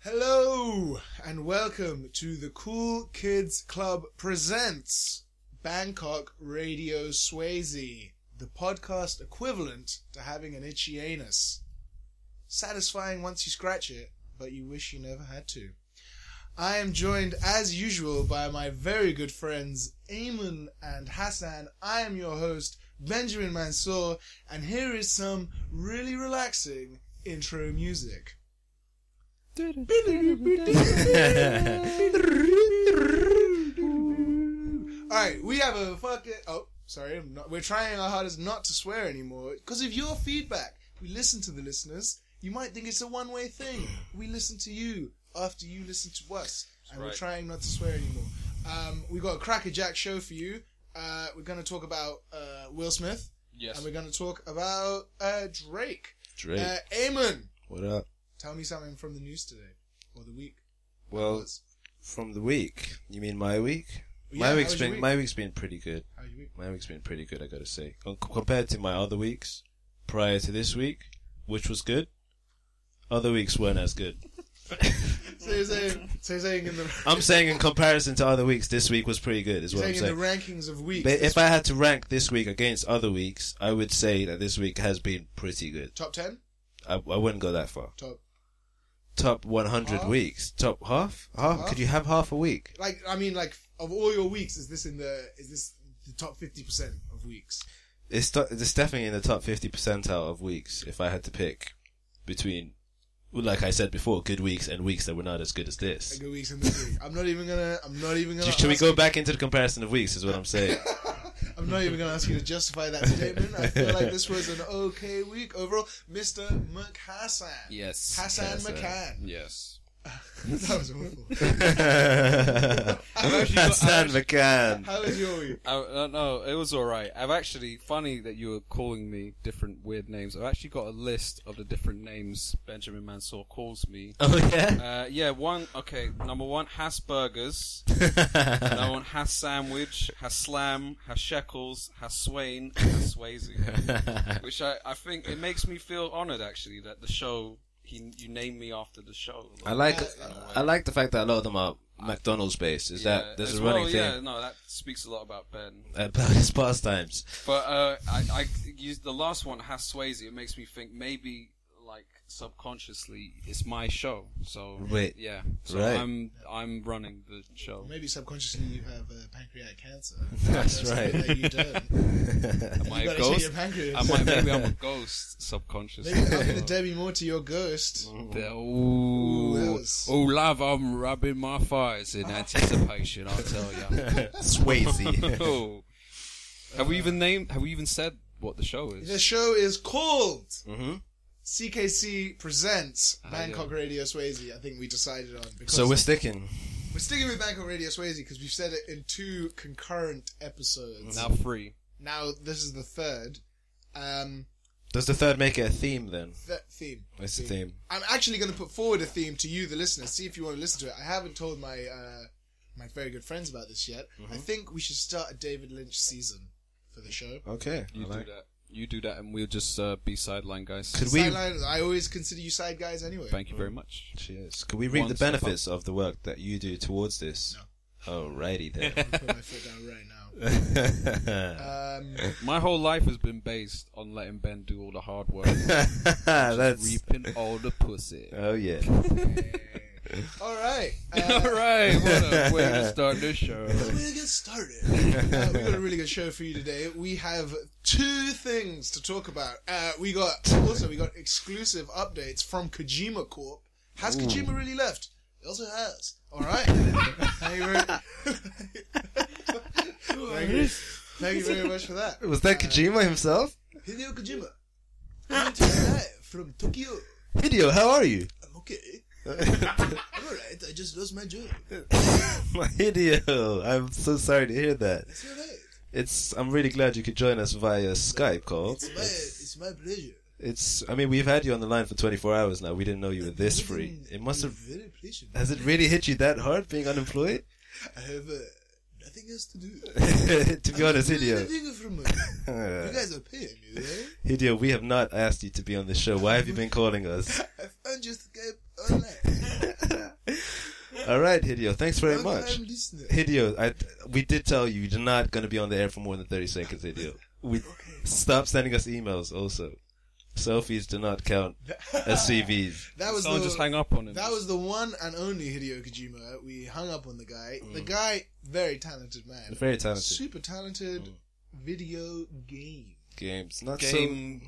Hello and welcome to the Cool Kids Club presents Bangkok Radio Swayze, the podcast equivalent to having an itchy anus. Satisfying once you scratch it, but you wish you never had to. I am joined as usual by my very good friends Eamon and Hassan. I am your host, Benjamin Mansour, and here is some really relaxing intro music. Alright, we have a fucking... Oh, sorry, we're trying our hardest not to swear anymore. Because of your feedback, we listen to the listeners. You might think it's a one-way thing. We listen to you after you listen to us. And We're trying not to swear anymore. We got a crackerjack show for you. We're going to talk about Will Smith. Yes. And we're going to talk about Drake. Eamon. What up? Tell me something from the news today. Or the week. Well, from the week. You mean my week? Yeah, my week's been pretty good. How's your week? My week's been pretty good, I gotta say. Compared to my other weeks, prior to this week, which was good, other weeks weren't as good. So you're saying in the... I'm saying in comparison to other weeks, this week was pretty good, is what I'm saying. In the rankings of weeks. But if I had to rank this week against other weeks, I would say that this week has been pretty good. Top 10? I wouldn't go that far. Top 100 half? Weeks. Top half? Could you have half a week? Like, of all your weeks, is this the top 50% of weeks? It's definitely in the top 50 percentile of weeks, if I had to pick between, like I said before, good weeks and weeks that were not as good as this. Good weeks and this week. I'm not even gonna Should we go back into the comparison of weeks, is what I'm saying. I'm not even going to ask you to justify that statement. I feel like this was an okay week overall. Mr. McHassan. Yes. Hassan McCann. Yes. That was awful. Hassan McCann. How was your week? No, it was alright. Funny that you were calling me different weird names. I've actually got a list of the different names Benjamin Mansour calls me. Oh, yeah? Number one, Has Burgers. Number one, Has Sandwich, Has Slam, Has Shekels, Has Swain, Has Swayze. Which I think it makes me feel honoured, actually, that the show... You named me after the show. I like the fact that a lot of them are McDonald's based. There's a running thing? Yeah, no, that speaks a lot about Ben. About his pastimes. But I used the last one, Has Swayze. It makes me think maybe like subconsciously it's my show. So yeah, so right. I'm running the show. Maybe subconsciously you have pancreatic cancer. That's right. That you don't. Am I a ghost? Maybe I'm a ghost subconsciously. Maybe I'm the Debbie Moore to your ghost. Love, I'm rubbing my thighs in anticipation. I'll tell you. Swayze. Have we even said what the show is? The show is called CKC Presents Bangkok yeah. Radio Swayze. I think we decided on. So we're sticking with Bangkok Radio Swayze because we've said it in 2 concurrent episodes. Now 3. Now this is the 3rd. Does the 3rd make it a theme then? Theme. What's the theme? I'm actually going to put forward a theme to you, the listeners. See if you want to listen to it. I haven't told my very good friends about this yet. I think we should start a David Lynch season for the show. Okay. You do that, and we'll just be sideline guys. I always consider you side guys anyway. Thank you very much. Cheers. Could we reap the benefits of the work that you do towards this? No. Alrighty then. I'll put my foot down right now. My whole life has been based on letting Ben do all the hard work. That's reaping all the pussy. Oh yeah. Alright. Alright, what a way to start this show. Let's really get started. We got a really good show for you today. We have 2 things to talk about. We got exclusive updates from Kojima Corp. Has Kojima really left? He also has. Alright. Thank you very much for that. Was that Kojima himself? Hideo Kojima. Coming to you live from Tokyo. Hideo, how are you? I'm okay. I'm alright, I just lost my job. Hideo, I'm so sorry to hear that. It's alright. I'm really glad you could join us via Skype call. It's my pleasure. We've had you on the line for 24 hours now. We didn't know you were this free. It must have... Has it really hit you that hard, being unemployed? I have nothing else to do. To be honest, Hideo. You guys are paying me, right? Hideo, we have not asked you to be on the show. Why have you been calling us? I found your Skype online. All right, Hideo. Thanks very Long much. time listener. Hideo, we did tell you you're not going to be on the air for more than 30 seconds, Hideo. Stop sending us emails also. Selfies do not count as CVs. That was Someone just hang up on him. That was the one and only Hideo Kojima. We hung up on the guy. The guy, very talented man. Very talented. Super talented video Games. Not Game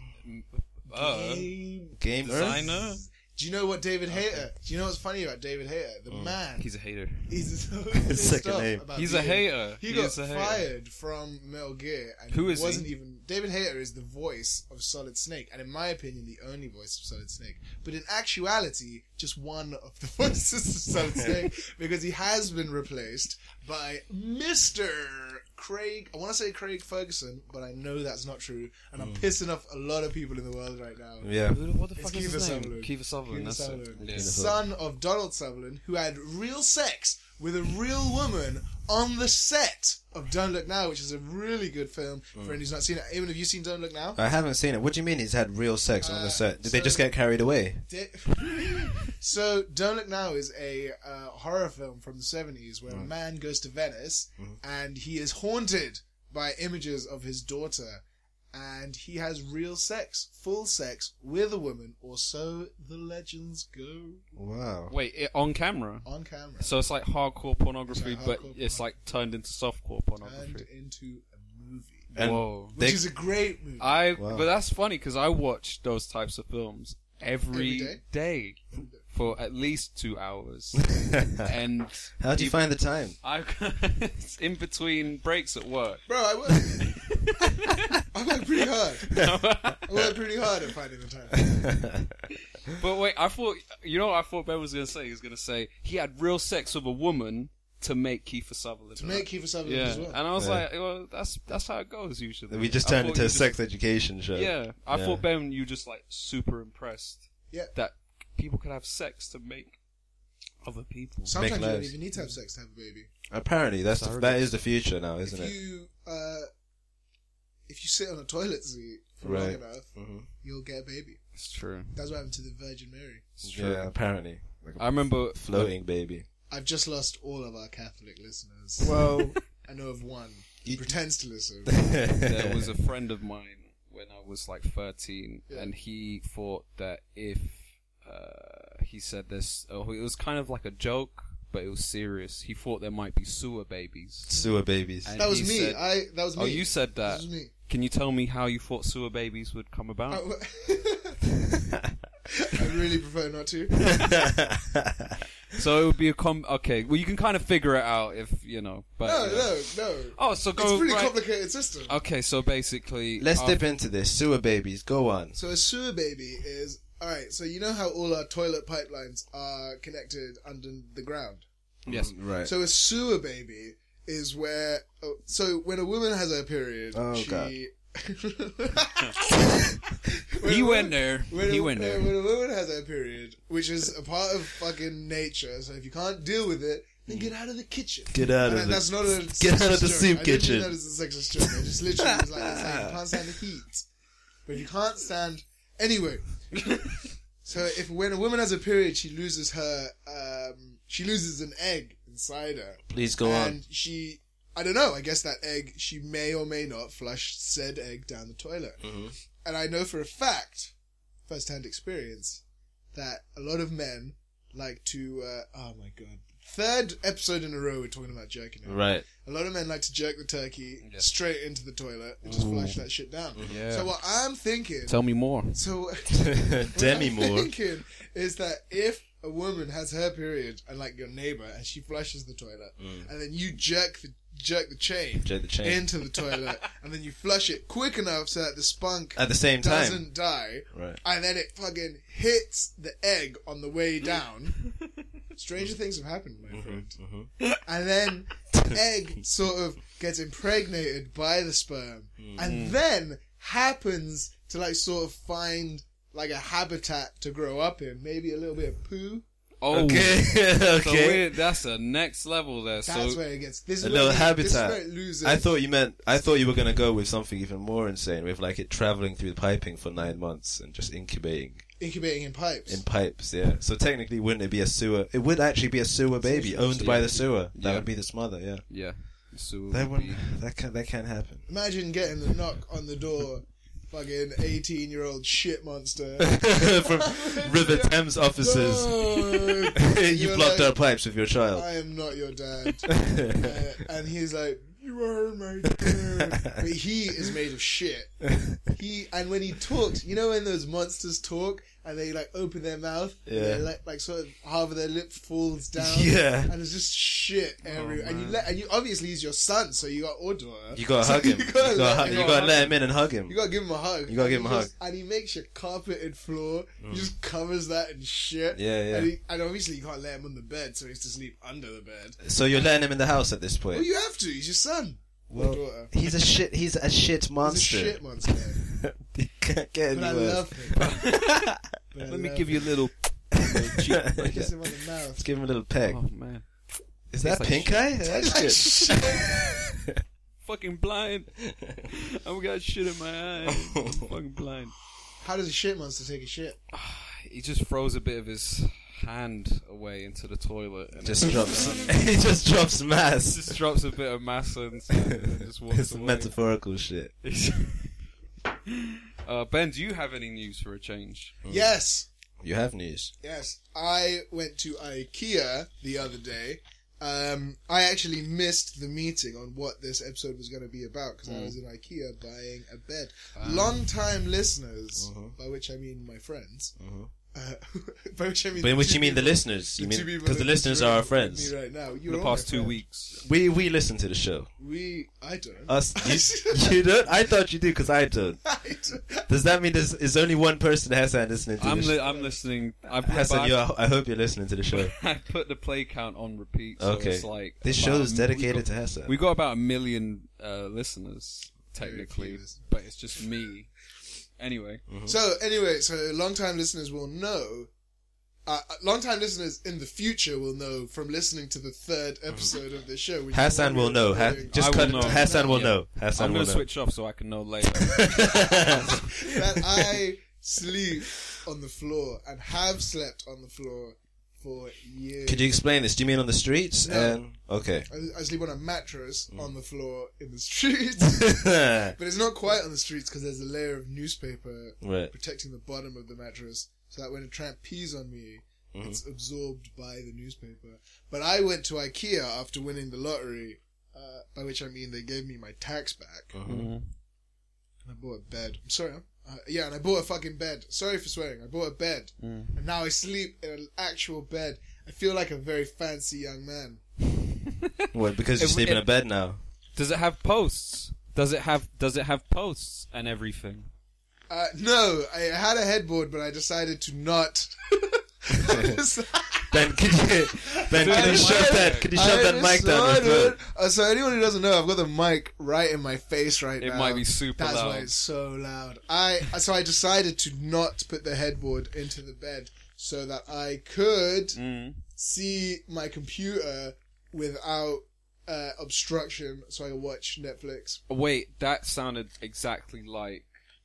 game designer. Do you know what David Hayter? Do you know what's funny about David Hayter? The man. He's a hater. He's so His second pissed off name. about He's a video. hater. He He got is a hater. fired from Metal Gear, and Who he is he? wasn't even. David Hayter is the voice of Solid Snake, and in my opinion, the only voice of Solid Snake. But in actuality, just one of the voices of Solid Snake, because he has been replaced by Mr. Craig. I want to say Craig Ferguson, but I know that's not true, and I'm pissing off a lot of people in the world right now. Yeah. What the It's fuck is Kiefer his name? Sutherland. Kiefer Sutherland. Kiefer That's Sutherland. it. Yeah. Son of Donald Sutherland, who had real sex with a real woman on the set of Don't Look Now, which is a really good film for anyone who's not seen it. Even have you seen Don't Look Now? I haven't seen it. What do you mean he's had real sex on the set? Did they so- just get carried away? So Don't Look Now is a horror film from the 70s where a man goes to Venice and he is haunted by images of his daughter, and he has real sex, full sex with a woman, or so the legends go. Wow. Wait, on camera? On camera. So it's like hardcore pornography, It's like but hardcore it's like turned into softcore Turned pornography. into a movie. And Whoa. Which they- is a great movie. Wow. But that's funny because I watch those types of films every Every day for at least 2 hours. And How do you find the time? it's in between breaks at work. Bro, I work pretty hard. I work pretty hard at finding the time. But wait, I thought, you know what I thought Ben was going to say? He was going to say he had real sex with a woman to make Kiefer Sutherland. To make Kiefer Sutherland Yeah, as well. and I was Yeah. like, well, that's how it goes usually. We just I turned thought into you a just- sex education show. Yeah, I Yeah. thought Ben, you just like super impressed. Yeah. That people could have sex to make other people. Sometimes you don't lives. even need to have sex to have a baby. Apparently, that is the future now, isn't If it? you sit on a toilet seat for long Right. enough, Mhm. you'll get a baby. It's true. That's what happened to the Virgin Mary. It's true. Yeah, apparently. Like I remember a floating baby. I've just lost all of our Catholic listeners. Well, I know of one who pretends to listen. there was a friend of mine when I was like 13, Yeah. and he thought that if he said this, it was kind of like a joke, but it was serious. He thought there might be sewer babies. sewer babies. And That was he me. said- That was me. Oh, you said That that. was me. Can you tell me how you thought sewer babies would come about? I really prefer not to. So it would be okay, well, you can kind of figure it out if, you know, but... No. Oh, so It's go a pretty right. complicated system. Okay, so basically... Let's dip into this. Sewer babies. Go on. So a sewer baby is alright. So you know how all our toilet pipelines are connected under the ground. Yes. Right. So a sewer baby is where. So when a woman has her period, Oh, God. He went there. When He a, went there. When a woman has her period, which is a part of fucking nature, so if you can't deal with it, then get out of the kitchen. Get out And of the... that's not a Get out of the sexist soup joke. kitchen. I didn't mean that as a sexist joke. I just literally was like saying you can't stand the heat. But if you can't stand... Anyway. So when a woman has a period, she loses her... she loses an egg inside her. Please go and on. she... I don't know. I guess that egg, she may or may not flush said egg down the toilet. Mm-hmm. And I know for a fact, first-hand experience, that a lot of men like to... oh my god. Third episode in a row we're talking about jerking it. Right. A lot of men like to jerk the turkey Yes. straight into the toilet and just flush that shit down. Yeah. So what I'm thinking... Tell me more. So Demi what I'm Moore. thinking is that if a woman has her period and like your neighbor and she flushes the toilet and then you jerk the chain, Jerk the chain. into the toilet and then you flush it quick enough so that the spunk At the same time. doesn't die, Right. and then it fucking hits the egg on the way down. Stranger things have happened, my friend. And then the egg sort of gets impregnated by the sperm and then happens to like sort of find like a habitat to grow up in, maybe a little bit of poo. Oh, Okay. So Okay. that's a next level there. That's So where it gets. This is A where little This is habitat. where it loses. I thought you were gonna go with something even more insane, with like it traveling through the piping for 9 months and just incubating incubating in pipes. In pipes, yeah. So technically, wouldn't it be a sewer? It would actually be a sewer baby owned by the sewer. That would be the mother, yeah. Yeah. So That wouldn't. That can't happen. Imagine getting the knock on the door, fucking 18-year-old shit monster. From River Thames officers. No. You You're blocked like, our pipes with your child. I am not your dad. And he's like, you are my dad. But he is made of shit. And when he talks, you know when those monsters talk and they like open their mouth, Yeah. and like sort of half of their lip falls down, Yeah. and it's just shit everywhere. And you obviously he's your son, so you got or daughter. You gotta hug him. You gotta let him in and hug him. You gotta give him a hug. You gotta give him a hug. And he makes your carpeted floor. He just covers that in shit. Yeah, yeah. And obviously you can't let him on the bed, so he has to sleep under the bed. So you're letting him in the house at this point? Well, you have to. He's your son. Well, or daughter. he's a shit. He's a shit monster. He's a shit monster. You can't get But any I worse. love him. Let me give you a little cheek. Kiss him on the mouth. Let's give him a little peg. Oh man, Is that like pink shit. eye? That's good. fucking blind. I got shit in my eye. I'm fucking blind. How does a shit monster take a shit? He just throws a bit of his hand away into the toilet and Just drops. He just drops mass. just drops a bit of mass and just walks It's away. metaphorical shit. Ben, do you have any news for a change? Yes. You have news. Yes. I went to IKEA the other day. I actually missed the meeting on what this episode was going to be about because I was in IKEA buying a bed. Long-time listeners, by which I mean my friends. By which I mean But in which two you mean the people- listeners? You the two mean people because the that listeners interact are our with friends. me right now. In You're the all my past 2 friends. weeks. We listen to the show. I don't. Us, you don't? I thought you do because I don't. I don't. Does that mean there's only one person, Hassan, listening to I'm the show? I'm listening. Hassan, I hope you're listening to the show. I put the play count on repeat. So Okay. it's like This about show is dedicated to Hassan. We got about 1 million listeners technically, few. but it's just me. Anyway, So long-time listeners will know. Long-time listeners in the future will know from listening to the third episode of the show. which Hassan is will know. I will know. Hassan will Yeah. know. Hassan I'm will going know. to switch off so I can know later. that I sleep on the floor and have slept on the floor for years. Could you explain this? Do you mean on the streets? No. Okay. I sleep on a mattress on the floor in the streets. But it's not quite on the streets because there's a layer of newspaper Right. protecting the bottom of the mattress so that when a tramp pees on me, it's absorbed by the newspaper. But I went to IKEA after winning the lottery, by which I mean they gave me my tax back. And I bought a bed. I'm sorry. And I bought a fucking bed. Sorry for swearing. I bought a bed. And now I sleep in an actual bed. I feel like a very fancy young man. What? Because you sleep in a bed now. Does it have posts? Does it have posts and everything? No, I had a headboard, but I decided to not. Ben, could you shove that mic down your throat? So anyone who doesn't know, I've got the mic right in my face right now. It might be super That's loud. why it's so loud. So I decided to not put the headboard into the bed so that I could see my computer without obstruction, so I could watch Netflix. Wait, that sounded exactly like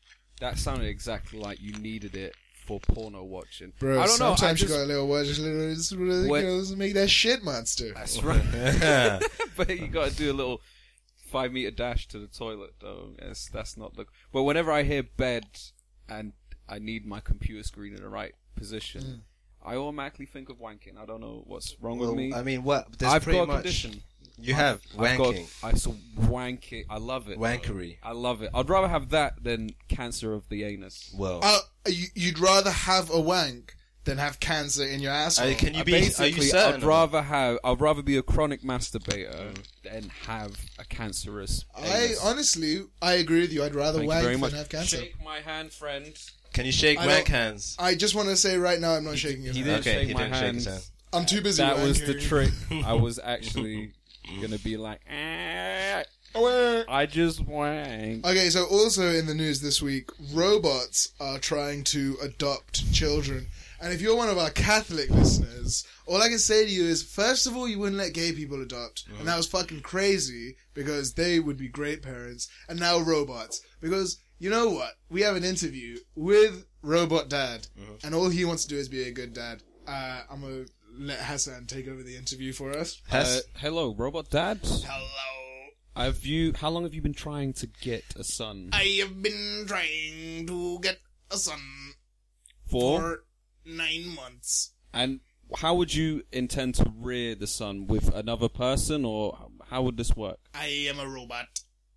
you needed it for porno watching. Bro, I don't know. sometimes you got a little watch, just make that shit monster. That's right. But you got to do a little 5 meter dash to the toilet, though. Yes, that's not the. But whenever I hear bed and I need my computer screen in the right position, I automatically think of wanking. I don't know what's wrong with me. I mean, what? There's I've pretty got a much. condition. You have wanking. I saw wanking. I love it. Wankery. I love it. I'd rather have that than cancer of the anus. Well, You'd rather have a wank than have cancer in your asshole. can you Are be? Are you Basically, certain? I'd rather be a chronic masturbator than have a cancerous anus. I agree with you. I'd rather Thank you wank very than much. have cancer. Shake my hand, friend. Can you shake I wank don't- hands? I just want to say right now, I'm not shaking his He hand. didn't shake he my didn't shake his hand. hand. I'm too busy. That was the wanking. trick. I was actually gonna be like, I just wank. Okay, so also in the news this week, robots are trying to adopt children. And if you're one of our Catholic listeners, all I can say to you is, first of all, you wouldn't let gay people adopt. And that was fucking crazy, because they would be great parents. And now robots. Because, you know what? We have an interview with Robot Dad, and all he wants to do is be a good dad. I'm gonna let Hassan take over the interview for us. Hello, Robot Dad. Hello. How long have you been trying to get a son? I have been trying to get a son For 9 months. And how would you intend to rear the son? With another person, or how would this work? I am a robot.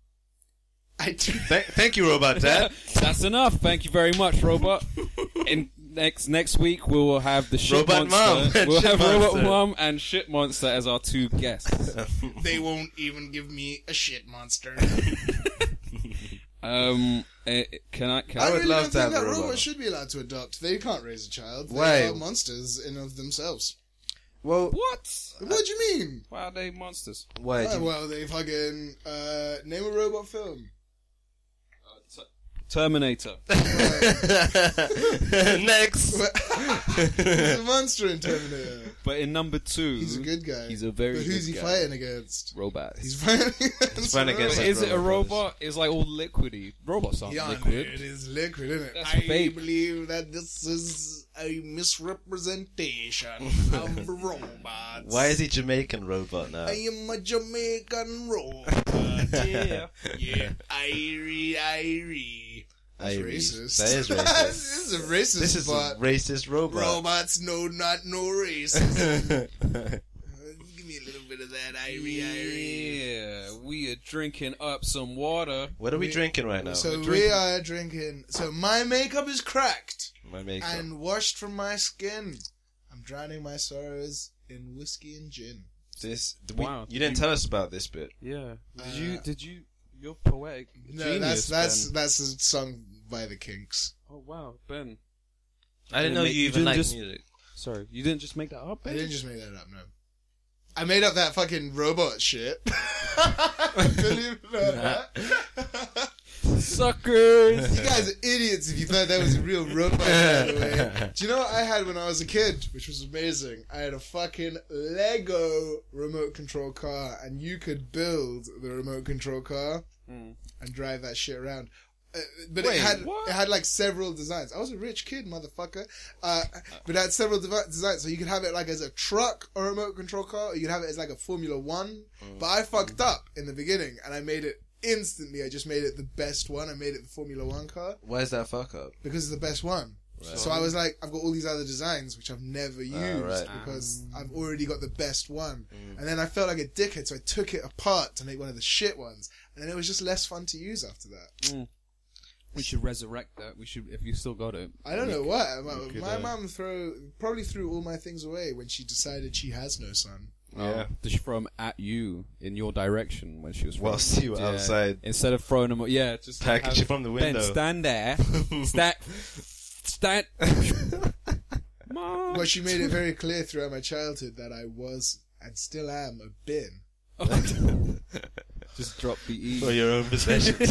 Thank you, Robot Dad. That's enough. Thank you very much, Robot. In next week we will have the Shit Robot Monster. Mom. We'll Shit have Robot Monster. Mom and Shit Monster as our two guests. They won't even give me a shit monster. Can I? I would really love don't to have think that a robot. robots should be allowed to adopt. They can't raise a child. They Why? are monsters in of themselves. Well, What? What do you mean? Why are they monsters? why? Well, they fucking name a robot film. Terminator. Next. He's a monster in Terminator. But in number 2, He's a good guy. He's a very But who's good he guy. fighting against? Robots. He's fighting against. He's fighting against Is it a Robot robot? It's like all liquidy. Robots aren't Yeah, liquid. it is liquid, isn't it? That's I fake. believe that this is a misrepresentation of robots. Why is he Jamaican Robot now? I am a Jamaican robot. Yeah. Yeah. Irie. That's Iris. racist. That is racist. This is a racist This is a spot. racist robot. Robots know not no racism. Give me a little bit of that Irie. Yeah, we are drinking up some water. What are we drinking right now? So drinking- we are drinking. So my makeup is cracked My makeup. and washed from my skin. I'm drowning my sorrows in whiskey and gin. Wow. You didn't tell us about this bit. Yeah. Did you? You're poetic. No, Genius, that's Ben. a song by the Kinks. Oh wow, Ben. I didn't know you even didn't liked just- music. Sorry, you didn't just make that up, I Ben? didn't just make that up, no. I made up that fucking robot shit. Believe it or not. Suckers. You guys are idiots if you thought that was a real robot, by the way. Do you know what I had when I was a kid, which was amazing? I had a fucking Lego remote control car, and you could build the remote control car and drive that shit around. But Wait, it had like several designs. I was a rich kid, motherfucker. But it had several designs, so you could have it like as a truck or remote control car, or you could have it as like a Formula One. But I fucked up in the beginning, and I made it instantly. I just made it the best one. I made it the Formula One car Why is that fuck up? because it's the best one. Right. So I was like, I've got all these other designs which I've never used right. because I've already got the best one. And then I felt like a dickhead, so I took it apart to make one of the shit ones. And then it was just less fun to use after that. We should resurrect that. We should, if you still got it. I don't know what. could, My mum probably threw all my things away when she decided she has no son. Yeah. Did she throw them at you in your direction when she was throwing Whilst you were outside. Instead of throwing them, just Package you from the window. Ben, stand there. Stand. Mom. But she made it very clear throughout my childhood that I was and still am a bin. Just drop the E. For your own possessions.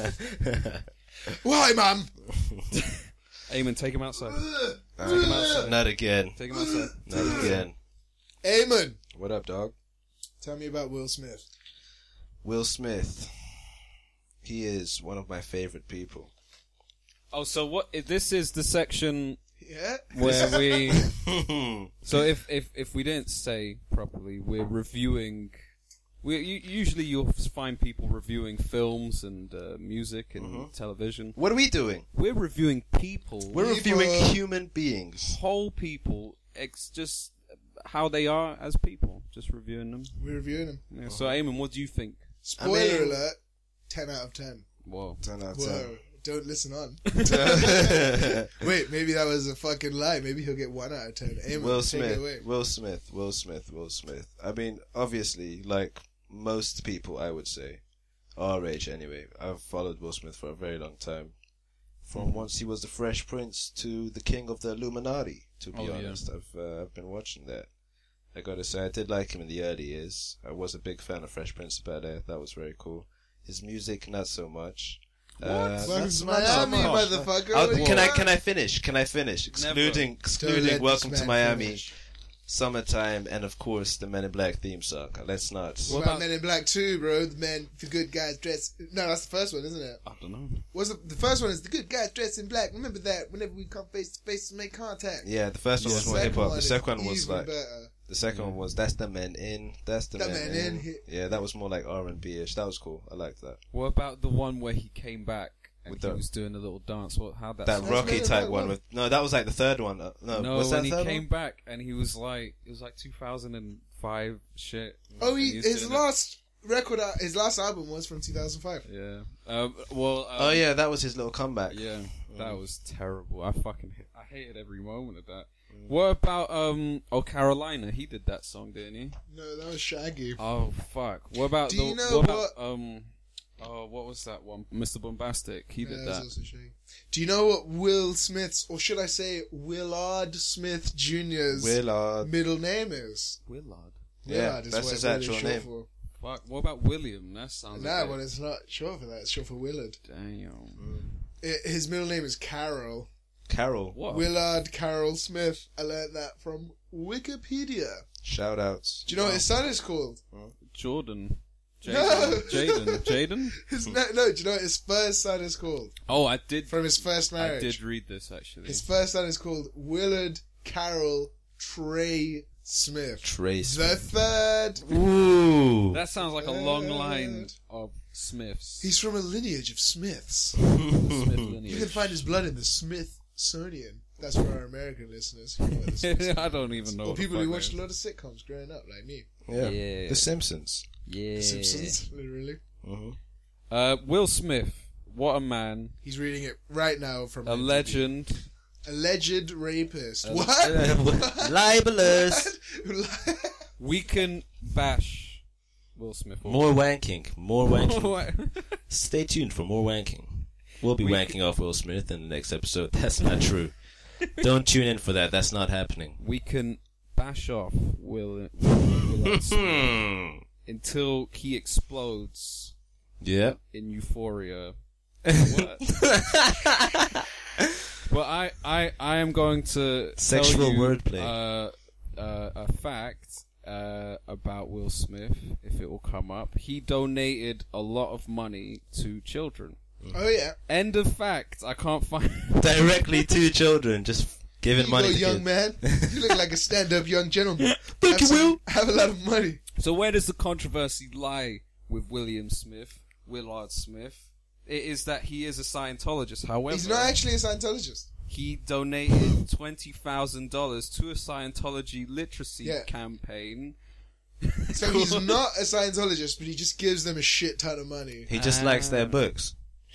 Why, mum? Eamon, take him outside. Take him outside. Not again. Take him outside. Not again. Eamon, What up, dog? tell me about Will Smith. Will Smith. He is one of my favorite people. Oh, so what? This is the section Yeah? where we. So if we didn't say properly, we're reviewing. Usually you'll find people reviewing films and music and television. What are we doing? We're reviewing people. We're People. reviewing human beings. whole people. Just how they are as people. Just reviewing them. We're reviewing him. Yeah, so, Eamon, what do you think? Spoiler alert, 10 out of 10. Whoa. 10 out of Whoa, don't listen on. Wait, maybe that was a fucking lie. Maybe he'll get 1 out of 10. Eamon, Will take it away. Smith. Will Smith. I mean, obviously, like most people, I would say, our age anyway, I've followed Will Smith for a very long time. From once he was the Fresh Prince to the King of the Illuminati, to be honest. I've been watching that. I gotta say, I did like him in the early years. I was a big fan of Fresh Prince of Bel-Air. That was very cool. His music, not so much. Welcome to not so Miami, much. motherfucker. Oh, What do you can want? I finish? Don't let Excluding this Welcome to man Miami. finish. Summertime, and of course the Men in Black theme song. Let's not. What about Men in Black 2, bro? The good guys dressed. No, that's the first one, isn't it? I don't know. The first one is the good guys dressed in black. Remember that whenever we come face to face to make contact. Yeah, the first one was more hip hop. The second one was even like better. the second one was That's the Men In. That's the Men In. In. Yeah, that was more like R&B-ish. That was cool. I liked that. What about the one where he came back and With he the- was doing a little dance? How'd that That song- Rocky Men in type Black one one. with that was like the third one. No, was that when he third came one? back and he was like, it was like 2005 shit. Oh, And he was his doing last record, his last album was from 2005. it. Yeah. Oh yeah, that was his little comeback. Yeah, that was terrible. I hated every moment of that. What about Carolina? He did that song, didn't he? No, that was Shaggy. Oh fuck. What about Do you know what was that one? Mr. Bombastic. He did was that. also Shaggy. Do you know what Will Smith's, or should I say Willard Smith Jr.'s Willard. middle name is? Willard. Yeah, Willard is that's what his it actual is short name. for. Fuck. What about William? That sounds. Nah, like well, it's not short for that. It's short for Willard. Damn. His middle name is Carroll. Carol. What? Willard Carroll Smith. I learned that from Wikipedia. Shout outs. Do you know what his son is called? Jordan. No. Jaden. No, do you know what his first son is called? Oh, I did. From his first I marriage. did read this actually. His first son is called Willard Carroll Trey Smith. Trey The Smith. third. Ooh. That sounds like a long line of Smiths. He's from a lineage of Smiths. Smith You lineage. can find his blood in the Smithsonian. That's for our American listeners. You know what the Smiths- I don't even know. or what the people fuck who that watched is. a lot of sitcoms growing up, like me. Yeah. Yeah. The Simpsons. Yeah. The Simpsons, literally. Will Smith. What a man. He's reading it right now from A an interview. legend. Alleged rapist. A- What? Libelous. We can bash Will Smith. More wanking. More wanking. What? Stay tuned for more wanking. We'll be We wanking off Will Smith in the next episode. That's not true. Don't tune in for that. That's not happening. We can bash off Will Smith until he explodes Yeah. in euphoria. What? But I am going to Sexual tell you, wordplay. A fact about Will Smith, if it will come up. He donated a lot of money to children. Oh, yeah. End of fact. I can't find. Directly to children. Just giving You money go, to young kids. man. You look like a stand-up young gentleman. Thank you, Will. Have a lot of money. So where does the controversy lie with Willard Smith? It is that he is a Scientologist. However, He's not actually a Scientologist. he donated $20,000 to a Scientology literacy Yeah. campaign. So he's not a Scientologist, but he just gives them a shit ton of money. He just likes their books.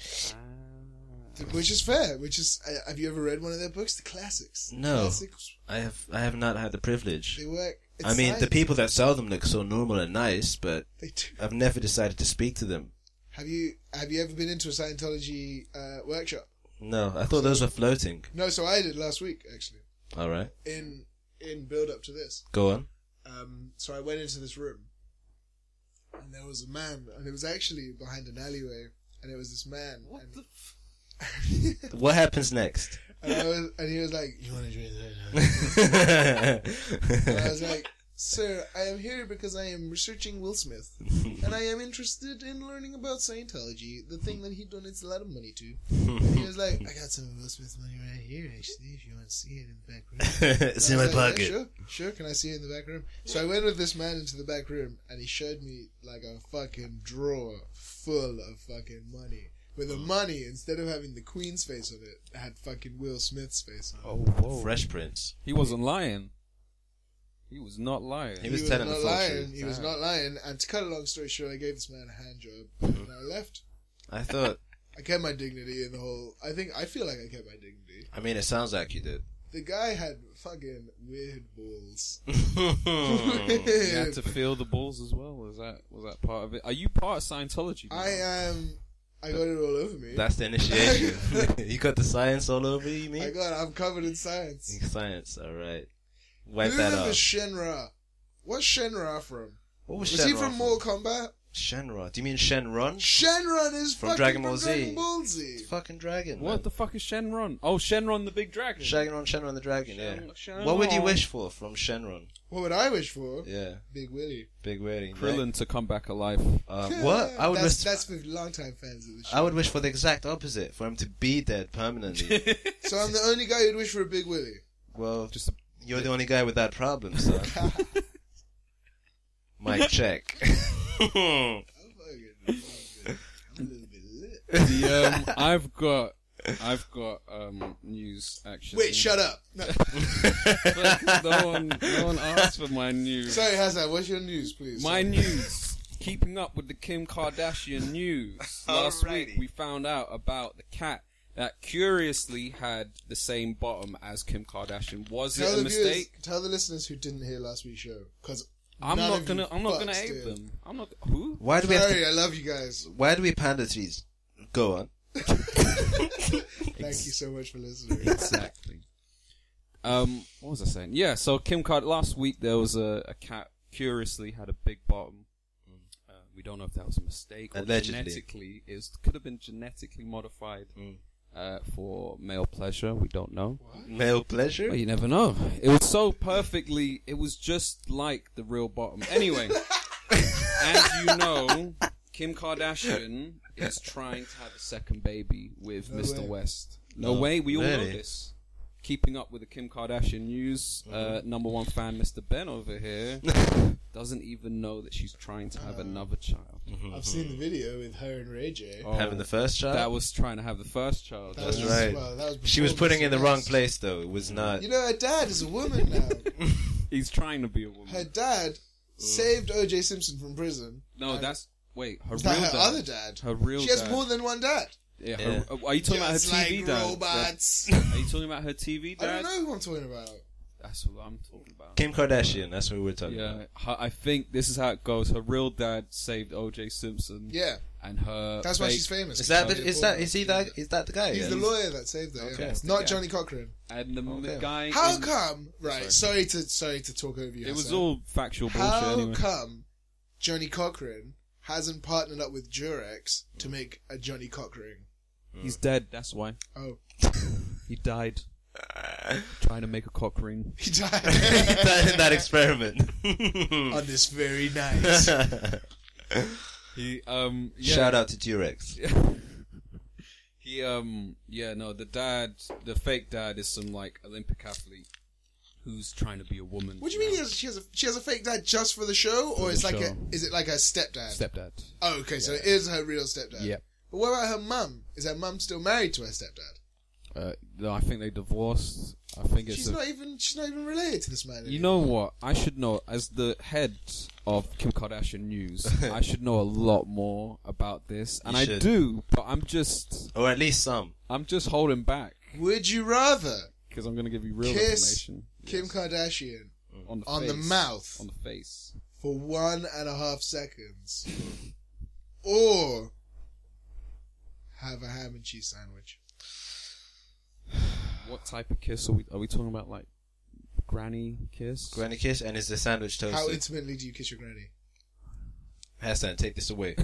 Which is fair. Have you ever read one of their books? The classics. No. Classics. I have not had the privilege. They work. It's I mean, science. the people that sell them look so normal and nice, but They do. I've never decided to speak to them. Have you ever been into a Scientology workshop? No, I thought those were floating. No, so I did last week actually. All right, In build up to this. go on. So I went into this room, and there was a man, and it was actually behind an alleyway, and it was this man. What and, the? What happens next? and he was like, "You want to drink that?" And I was like, "Sir, I am here because I am researching Will Smith, and I am interested in learning about Scientology, the thing that he donates a lot of money to." And he was like, "I got some of Will Smith's money right here, actually, if you want to see it in the back room." It's And in I my was like, pocket. "Yeah, sure, can I see it in the back room?" So I went with this man into the back room, and he showed me like a fucking drawer full of fucking money. Where the money, instead of having the Queen's face on it, had fucking Will Smith's face on it. Oh, whoa. Fresh Prince. He wasn't lying. He was not lying. He was telling the not full lying. truth. He was not lying. And to cut a long story short, I gave this man a hand job, and I left. I thought. I kept my dignity in the whole. I feel like I kept my dignity. I mean, it sounds like you did. The guy had fucking weird balls. You had to feel the balls as well. Was that part of it? Are you part of Scientology? now? I am. I got it all over me. That's the initiation. You got the science all over you, mean? I'm covered in science. Science, alright. Wipe Who that remembers off. Shenra? What's Shenra from? What Was Shenra he from Mortal Kombat? Shenron. Do you mean Shenron? Shenron is From fucking Dragon from Ball Z. Dragon Ball Z. It's fucking dragon. What man. the fuck is Shenron? Oh, Shenron the big dragon. Shenron the dragon, yeah. Shenron. What would you wish for from Shenron? What would I wish for? Yeah. Big Willie. Big wedding. Krillin to come back alive. What? I would wish. That's for long-time fans of the show. I would wish for the exact opposite, for him to be dead permanently. So I'm the only guy who'd wish for a Big Willie. Well, Just a you're the only guy with that problem, son. Mic check. I'm a little bit lit. I've got news actually. Wait, shut up. No. But no one asked for my news. Sorry, Hassan, what's your news, please? My news. Keeping up with the Kim Kardashian news. Last week Alrighty. we found out about the cat that curiously had the same bottom as Kim Kardashian. Was it a mistake? Tell the listeners who didn't hear last week's show, because I'm not gonna ape them. I'm not. Who? Why do we have Sorry, to? I love you guys. Why do we pander to these? Go on. Thank you so much for listening. Exactly. What was I saying? Yeah. So Kim Kardashian. Last week there was a cat curiously had a big bottom. We don't know if that was a mistake or Allegedly. genetically. It could have been genetically modified for male pleasure. We don't know. Male pleasure. Well, you never know. It was so perfectly. It was just like the real bottom. Anyway, as you know, Kim Kardashian is trying to have a second baby with No Mr. way. West. No Oh, way. We all know really? this. Keeping up with the Kim Kardashian news, number one fan, Mr. Ben over here, doesn't even know that she's trying to have another child. I've seen the video with her and Ray J. Oh, Having the first child. that was trying to have the first child. That was That's right. Well, that was She was before putting Mr. in the wrong West. place, though. It was not. You know, her dad is a woman now. He's trying to be a woman. Her dad saved O.J. Simpson from prison. No, that's wait. Her Is real that her dad. other dad? Her real. She has dad. more than one dad. Yeah. Yeah. Are you talking about her Just TV like dad? robots. Are you talking about her TV I dad? don't know who I'm talking about. That's what I'm talking about. Kim Kardashian. That's what we were talking about. Yeah, I think this is how it goes. Her real dad saved O.J. Simpson. Yeah, and her. that's why fake- she's famous. Is that She's the, a is that porno. is he that is that the guy? He's yeah? the lawyer that saved her. Okay. Yeah. That's the Not guy. Johnny Cochran. And the Okay. guy. How in- come? Right. Sorry to talk over you. It was Hassan. all factual bullshit How anyway. come Johnny Cochran hasn't partnered up with Durex to make a Johnny Cochran? He's dead. That's why Oh, he died trying to make a cock ring. he died that experiment. on this very night. He yeah. Shout out to Durex. He the fake dad is some like Olympic athlete who's trying to be a woman. What do you mean she has a fake dad just for the show, or the is like show. is it like a stepdad? Stepdad. Oh, okay, so it is her real stepdad. Yep. But what about her mum? Is her mum still married to her stepdad? No, I think they divorced. I think it's She's not even related to this man. You know what? I should know, as the head of Kim Kardashian News, I should know a lot more about this. And You I should. do, but I'm just Or at least some. holding back. Would you rather Because I'm going to give you real kiss information. Kim Kardashian On on the face. mouth On the face. for 1.5 seconds, or have a ham and cheese sandwich? What type of kiss are we talking about? Like granny kiss? Granny kiss, and is the sandwich How toasted? intimately do you kiss your granny? Hassan, take this away.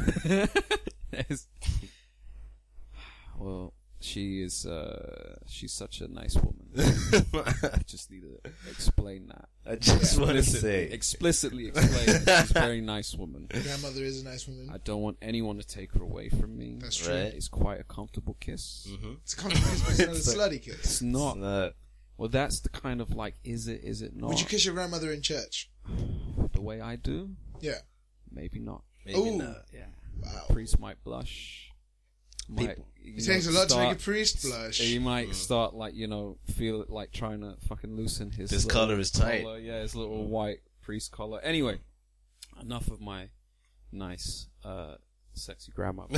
Well, she's such a nice woman. I just need to explain that. I just want to say. Explicitly explain that she's a very nice woman. Grandmother is a nice woman. I don't want anyone to take her away from me. That's true. Right. It's quite a comfortable kiss. Mm-hmm. It's a compliment, but it's not a slutty kiss. It's not. Well, that's the kind of like, is it not? Would you kiss your grandmother in church? The way I do? Yeah. Maybe not. Maybe Ooh. not. Yeah. Wow. The priest might blush. It takes a lot to make a priest blush. He might start feel it like trying to fucking loosen his. This little collar is tight. collar. Yeah, his little white priest collar. Anyway, enough of my nice, sexy grandmother.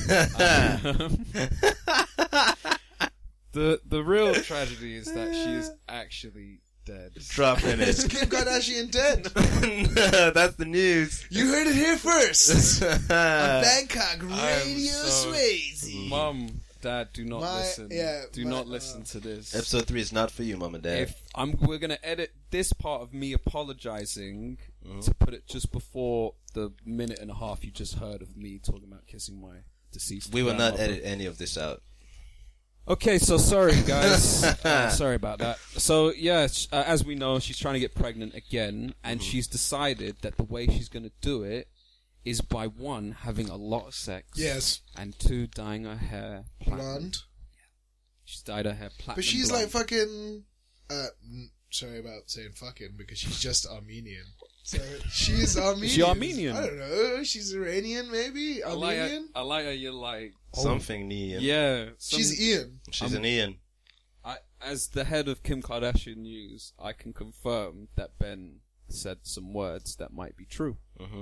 The real tragedy is that she is actually dead. Dropping Is it. Kim Kardashian dead? That's the news. You heard it here first. On Bangkok Radio so- Swayze. Mum, Dad, do not listen. Do not listen to this. Episode 3 is not for you, Mom and Dad. We're gonna edit this part of me apologizing to put it just before the minute and a half you just heard of me talking about kissing my deceased. We will not grandmother. edit any of this out. Okay, so sorry guys. Sorry about that. So yeah, as we know, she's trying to get pregnant again, and she's decided that the way she's going to do it is by 1, having a lot of sex. Yes. And 2, dyeing her hair Blonde. She's dyed her hair platinum. But she's blonde. like fucking. Sorry about saying fucking because she's just Armenian. So she's Armenian. Is she Armenian? I don't know. She's Iranian, maybe. Armenian. I like her. You're like Something Ian. Yeah. She's Ian. She's an Ian. As the head of Kim Kardashian News, I can confirm that Ben said some words that might be true.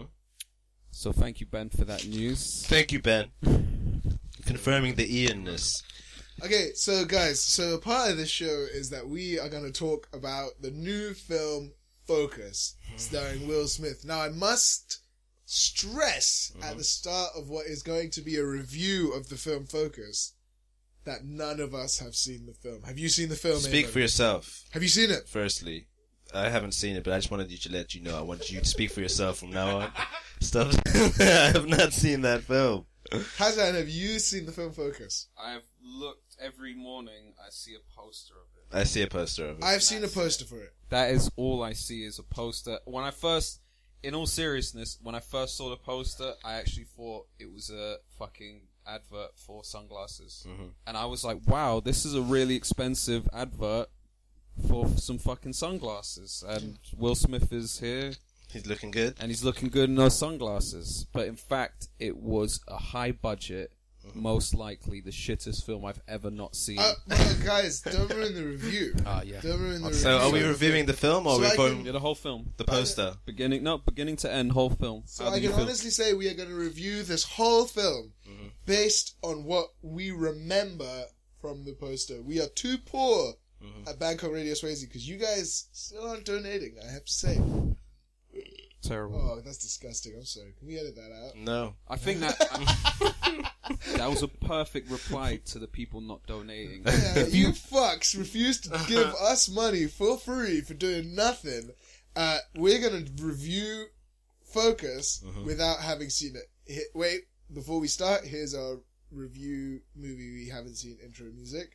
So thank you, Ben, for that news. Thank you, Ben. Confirming the Ian-ness. Okay, so guys, so part of this show is that we are going to talk about the new film Focus, starring Will Smith. Now, I must stress at the start of what is going to be a review of the film Focus that none of us have seen the film. Have you seen the film? Speak Eamon? for yourself. Have you seen it? Firstly, I haven't seen it, but I just wanted you to let you know. I wanted you to speak for yourself from now on. Stuff. I have not seen that film. Hassan, have you seen the film Focus? I've looked every morning. I see a poster of it. I see a poster of it. I've seen a poster for it. That is all I see is a poster. When I first, in all seriousness, when I first saw the poster, I actually thought it was a fucking advert for sunglasses. And I was like, wow, this is a really expensive advert for some fucking sunglasses. And Will Smith is here. He's looking good. And he's looking good in those sunglasses. But in fact, it was a high budget, most likely the shittest film I've ever not seen. Well, guys, don't ruin the review. Yeah. Don't ruin the review. So are we reviewing the film or So are I we going Yeah, the whole film. the poster? Beginning to end, whole film. So How I did you can feel? honestly say we are going to review this whole film based on what we remember from the poster. We are too poor at Bangkok Radio Swayze because you guys still aren't donating, I have to say. Terrible. Oh, that's disgusting. I'm sorry. Can we edit that out? No. I think that that was a perfect reply to the people not donating. Yeah, you fucks refuse to give us money for free for doing nothing. We're going to review Focus without having seen it. Wait, before we start, here's our review movie we haven't seen intro music.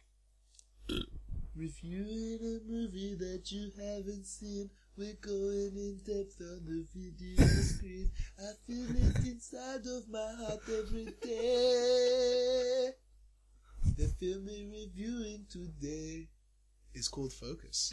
Reviewing a movie that you haven't seen. We're going in depth on the video screen. I feel it inside of my heart every day. The film we're reviewing today is called Focus.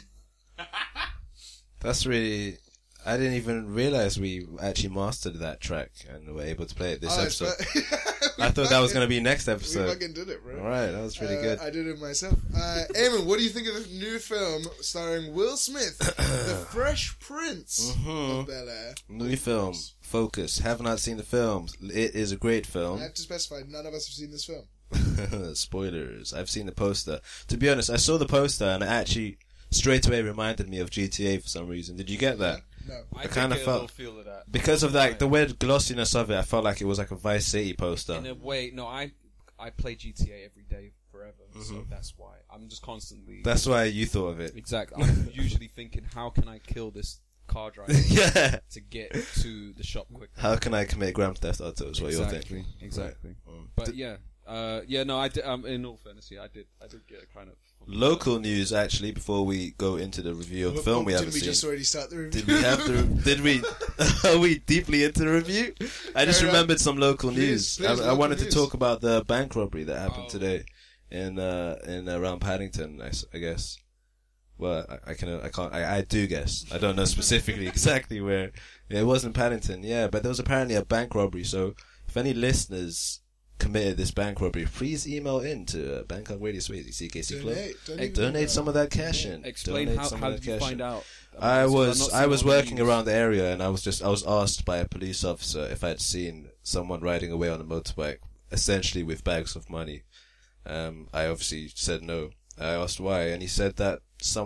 That's really... I didn't even realize we actually mastered that track and were able to play it this episode. I thought that was going to be next episode. We fucking did it, bro. Alright, that was really good. I did it myself. Eamon, what do you think of the new film starring Will Smith, The Fresh Prince of Bel-Air? New film, Focus. Have not seen the film. It is a great I film. have to specify, none of us have seen this film. Spoilers. I've seen the poster. To be honest, I saw the poster and it actually straight away reminded me of GTA for some reason. Did you get that? No. I kind of get a felt little feel of that. because of that, the weird glossiness of it. I felt like it was like a Vice City poster. In a way, no, I play GTA every day forever, so that's why I'm just constantly. That's why you thought of it. Exactly. I'm usually thinking, how can I kill this car driver Yeah. to get to the shop quicker? How can I commit Grand Theft Auto? Is what you're thinking. Exactly. Right. But yeah, no, I did. In all fairness, I did get a kind of Local news, actually, before we go into the review of the film we haven't Did we seen. just already start the review? Did we have to? Did we? Are we deeply into the review? I just Fair enough. remembered some local news. Please, I local wanted news. to talk about the bank robbery that happened today in around Paddington, I guess. Well, I do guess. I don't know specifically exactly where. Yeah, it wasn't Paddington, yeah, but there was apparently a bank robbery. So, if any listeners committed this bank robbery, please email in to Bangkok Radio Swayze, CKC Club. Donate some of that cash in. Explain Donate how some of that did you cash find in. out? I was I've not seen it on the working news. around the area and I was asked by a police officer if I'd seen someone riding away on a motorbike, essentially with bags of money. I obviously said no. I asked why, and he said that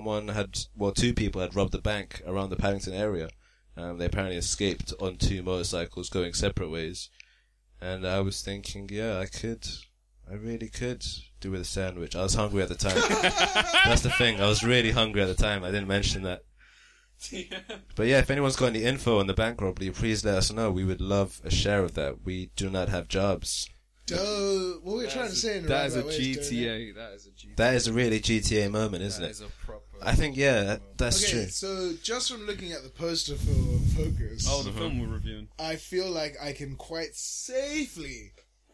two people had robbed a bank around the Paddington area. They apparently escaped on 2 motorcycles going separate ways. And I was thinking, yeah, I really could do with a sandwich. I was hungry at the time. That's the thing. I was really hungry at the time. I didn't mention that. But yeah, if anyone's got any info on the bank robbery, please let us know. We would love a share of that. We do not have jobs. What we're trying to say in the that is a roundabout way is GTA. That is a GTA. That is a really GTA moment, isn't That it? is a proper. I think, yeah, that's okay, true. so just from looking at the poster for Focus, Oh, the film we're reviewing. I feel like I can quite safely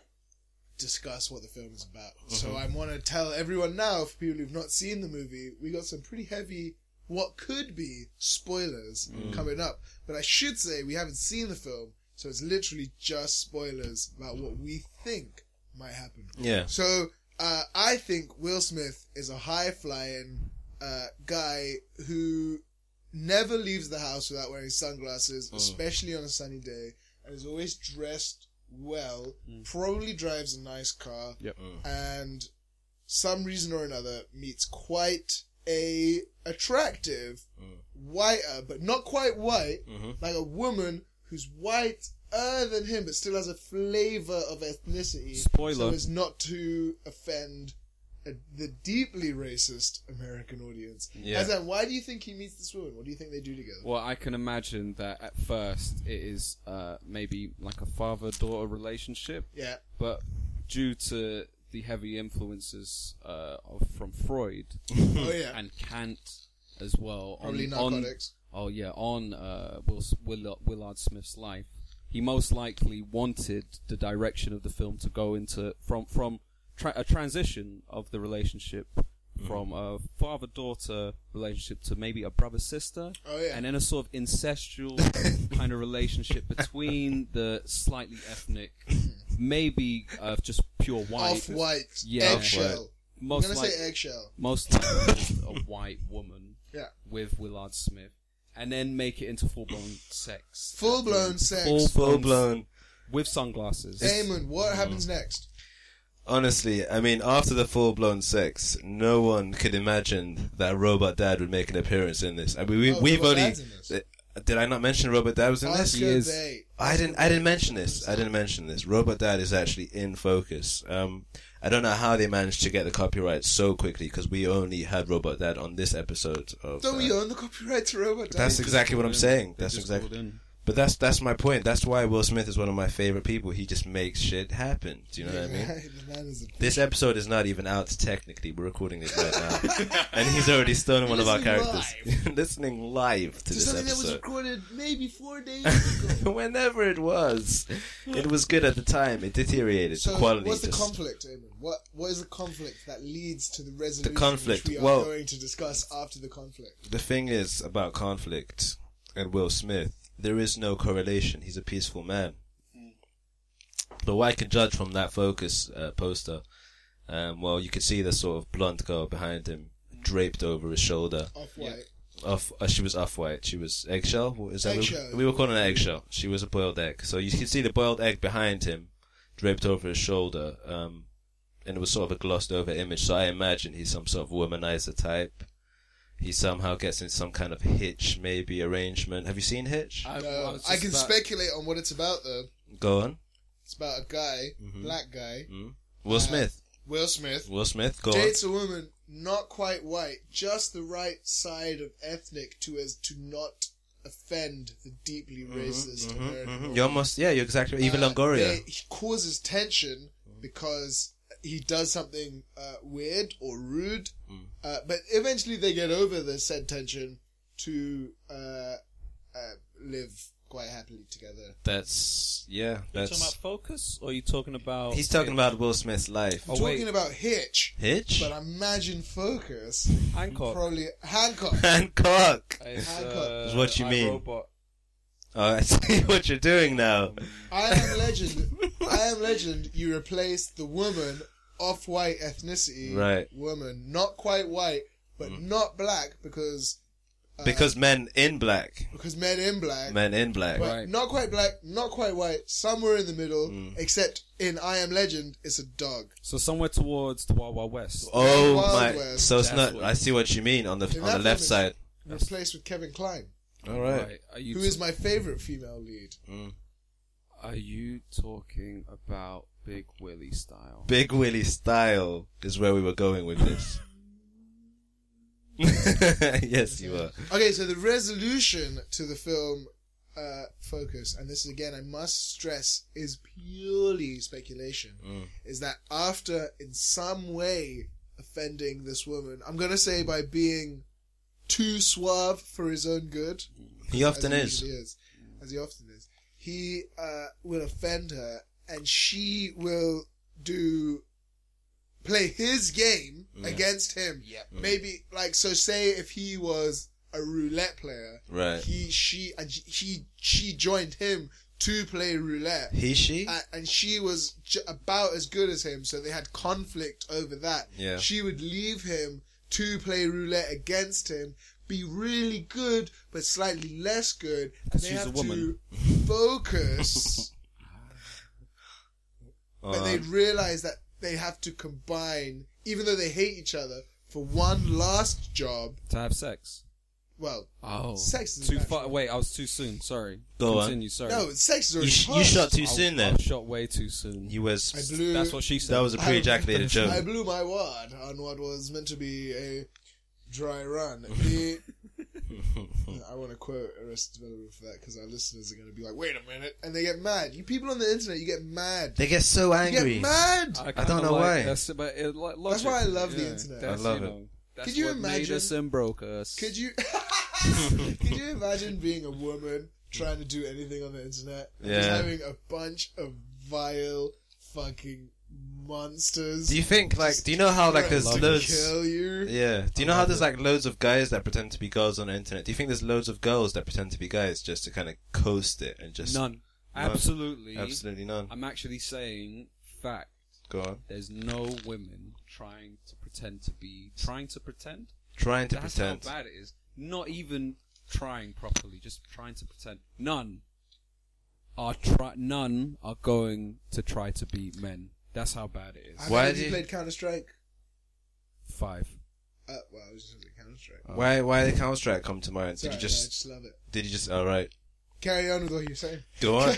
discuss what the film is about. So I want to tell everyone now, for people who've not seen the movie, we got some pretty heavy, what could be spoilers coming up. But I should say we haven't seen the film, so it's literally just spoilers about what we think might happen. Yeah. So I think Will Smith is a high-flying guy who never leaves the house without wearing sunglasses, especially on a sunny day, and is always dressed well, probably drives a nice car, and some reason or another meets quite a attractive whiter, but not quite white, like a woman who's whiter than him, but still has a flavor of ethnicity. Spoiler. So as not to offend the deeply racist American audience. Yeah. Azan, why do you think he meets this woman? What do you think they do together? Well, I can imagine that at first it is maybe like a father-daughter relationship, Yeah. but due to the heavy influences from Freud Oh yeah. and Kant as well, Probably narcotics. on Willard Smith's life, he most likely wanted the direction of the film to go into from a transition of the relationship from a father-daughter relationship to maybe a brother-sister, Oh yeah. and then a sort of incestual kind of relationship between the slightly ethnic, maybe just pure white, Off-white. Yeah. Eggshell. I'm most gonna like say eggshell. most likely a white woman, Yeah. with Willard Smith, and then make it into full-blown sex. Full-blown sex. Full blown. with sunglasses. Damon, what happens next? Honestly, I mean, after the full blown sex, no one could imagine that Robot Dad would make an appearance in this. I mean, we've Robot only. Dad's in this. Did I not mention Robot Dad was in this? Oscar is. bait. I didn't mention this. I didn't mention this. Robot Dad is actually in focus. I don't know how they managed to get the copyright so quickly because we only had Robot Dad on this episode of. Don't we own the copyright to Robot Dad? That's exactly what I'm saying. They That's just exactly. called in. But that's my point. That's why Will Smith is one of my favorite people. He just makes shit happen. Do you know what I mean? Right, the man is a This episode is not even out technically. We're recording this right now, and he's already stolen one of our Listening characters. Listening live to to this something that was episode. recorded maybe 4 days ago. Whenever it was good at the time. It deteriorated. So, the quality. what's the just- conflict, Eamon? What is the conflict that leads to the resolution conflict, which we are well- going to discuss after the conflict? The thing is about conflict and Will Smith. There is no correlation. He's a peaceful man. But what I can judge from that Focus poster, well, you can see the sort of blonde girl behind him draped over his shoulder. Off-white. She was off-white. She was eggshell. What is that? Eggshell. We were calling her eggshell. She was a boiled egg. So you can see the boiled egg behind him, draped over his shoulder, and it was sort of a glossed-over image. So I imagine he's some sort of womanizer type. He somehow gets in some kind of Hitch, maybe arrangement. Have you seen Hitch? No, I can speculate on what it's about, though. Go on. It's about a guy, black guy, Will Smith. Will Smith, Will Smith. Go on. dates a woman not quite white, just the right side of ethnic to not offend the deeply racist American. You're almost, yeah, you're exactly right. Even Longoria. He causes tension because he does something weird or rude, but eventually they get over the said tension to live quite happily together. That's, yeah, Are you that's... talking about Focus, or are you talking about... He's talking about Will Smith's life. I'm talking about Hitch, Hitch? but imagine Focus. Hancock? Probably Hancock. Hancock! It's, Hancock. Is what you mean. iRobot. Oh, I see what you're doing now. I Am Legend. I Am Legend. You replace the woman, off-white ethnicity, Right. woman, not quite white, but not black because Men in black. men in black. Men in black. But Right. not quite black, not quite white, somewhere in the middle, except in I Am Legend, it's a dog. So somewhere towards the Wild Wild West. Oh Wild my! West. So it's That's not. what- I see what you mean on the In on that the left film, side. Replaced with Kevin Kline, All right. Are you who is my favorite female lead. Are you talking about Big Willie style. Big Willie style is where we were going with this. Yes, you are. Okay, so the resolution to the film Focus, and this again I must stress is purely speculation, is that after in some way offending this woman, I'm gonna say by being too suave for his own good, He often as is. he often is, he will offend her, and she will play his game against him. Yep. Maybe like, so say if he was a roulette player, Right. she joined him to play roulette. She? And she was about as good as him, so they had conflict over that. Yeah. She would leave him to play roulette against him, be really good, but slightly less good. And they she's have a woman. to focus, but they realize that they have to combine, even though they hate each other, for one last job. To have sex. Well, Oh. sex is too natural. far. Wait, I was too soon. Sorry. Go on. Continue, sorry. No, sex is already You passed. shot too I soon I then. was shot way too soon. You was. I blew. That's what she said. That was a pre-ejaculated I joke. blew my wad on what was meant to be a dry run. I want to quote Arrested Development for that because our listeners are going to be like, "Wait a minute," and they get mad. You people on the internet, you get mad. They get so You angry. get mad. I kinda don't know why. That's, but it, like, That's why I love the yeah, internet. That's, I love you it. know, that's Could you what made imagine- us and broke us. Could you? Could you imagine being a woman trying to do anything on the internet? And just Yeah. having a bunch of vile fucking monsters. Do you think, like, do you know how, like, there's threaten to loads. kill you? Yeah. Do you know how there's, like, loads of guys that pretend to be girls on the internet? Do you think there's loads of girls that pretend to be guys just to kind of coast it and just. None. Absolutely. Absolutely none. I'm actually saying fact. Go on. There's no women trying to pretend. Trying to That's pretend. how bad it is. Not even trying properly, just trying to pretend. None are going to try to be men. That's how bad it is. Why Have do you you- played Counter-Strike? 5. Well, I was just saying Counter-Strike. Why did Counter-Strike come to mind? Sorry, I I just love it. Alright. Carry on with what you're saying. Go on.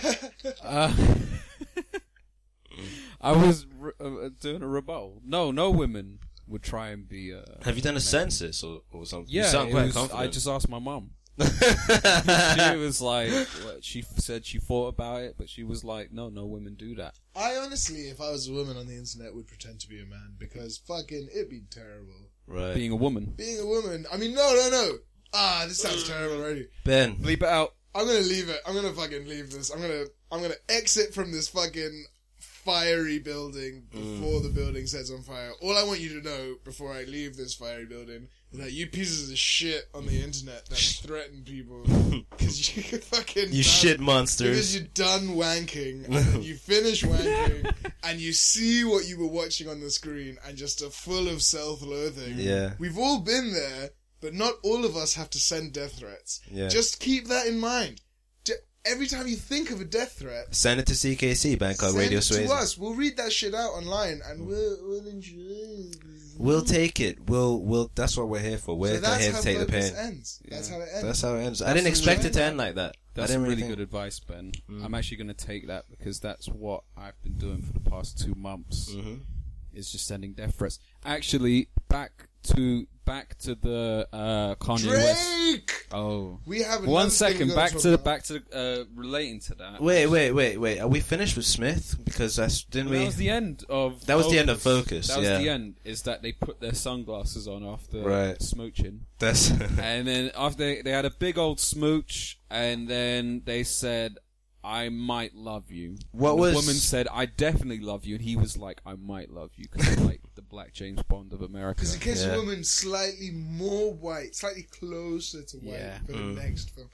I was doing a rebuttal. No women would try and be. Have you done a census or something? You Yeah, sound it quite was, confident. I just asked my mum. She was like, she said she thought about it, but she was like, no women do that. I honestly, if I was a woman on the internet, would pretend to be a man because fucking it'd be terrible. Right. Being a woman. Being a woman, I mean, no. This sounds terrible already. Ben. Bleep it out. I'm gonna leave it. I'm gonna fucking leave this. I'm gonna exit from this fucking fiery building before the building sets on fire. All I want you to know before I leave this fiery building is that you pieces of shit on the internet that threaten people because you fucking You shit monsters. because you're done wanking and then you finish wanking and you see what you were watching on the screen and just are full of self-loathing. Yeah. We've all been there, but not all of us have to send death threats. Yeah. Just keep that in mind. Every time you think of a death threat, Send it to CKC, Bangkok send Radio it to Swayze. us. We'll read that shit out online and we'll enjoy it. We'll take it. We'll. That's what we're here for. We're So that's here how to take the Focus pain. ends. That's how it ends. That's how it ends. I didn't expect it to end like that. That's I didn't really think- good advice, Ben. I'm actually going to take that because that's what I've been doing for the past 2 months. Mhm. Is just sending death threats. Actually, back to the Kanye West. Drake! Oh, We have another one thing second. we gotta Back talk about. to relating to that. Wait. Are we finished with Smith? Because didn't That we? was the end of. That was the end of Focus, That was yeah. the end. Is that they put their sunglasses on after Right. smooching, That's. and then after they had a big old smooch, and then they said, "I might love you." What And was- the woman said, "I definitely love you," and he was like, "I might love you," because like the Black James Bond of America. Because in case Yeah. a woman slightly more white, slightly closer to white Yeah. for the next film.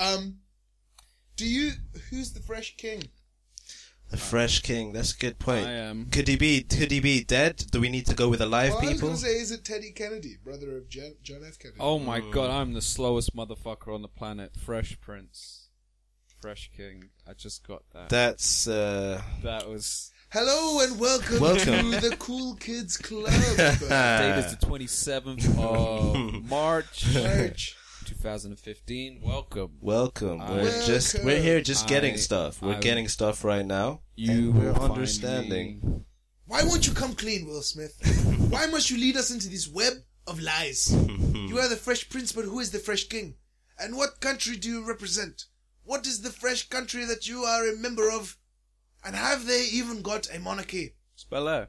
Who's the Fresh King? The Fresh King. That's a good point. I am. Could he be dead? Do we need to go with alive Well, I was people? going to say, is it Teddy Kennedy, brother of John F. Kennedy? Oh my god, I'm the slowest motherfucker on the planet. Fresh Prince. Fresh King. I just got that. That's That was... Hello and welcome Welcome. to the Cool Kids Club. Date is the 27th of March March. 2015. Welcome. We're here just getting stuff. We're getting stuff right now. We're understanding. Why won't you come clean, Will Smith? Why must you lead us into this web of lies? You are the Fresh Prince, but who is the Fresh King? And what country do you represent? What is the fresh country that you are a member of? And have they even got a monarchy? It's Bel-Air.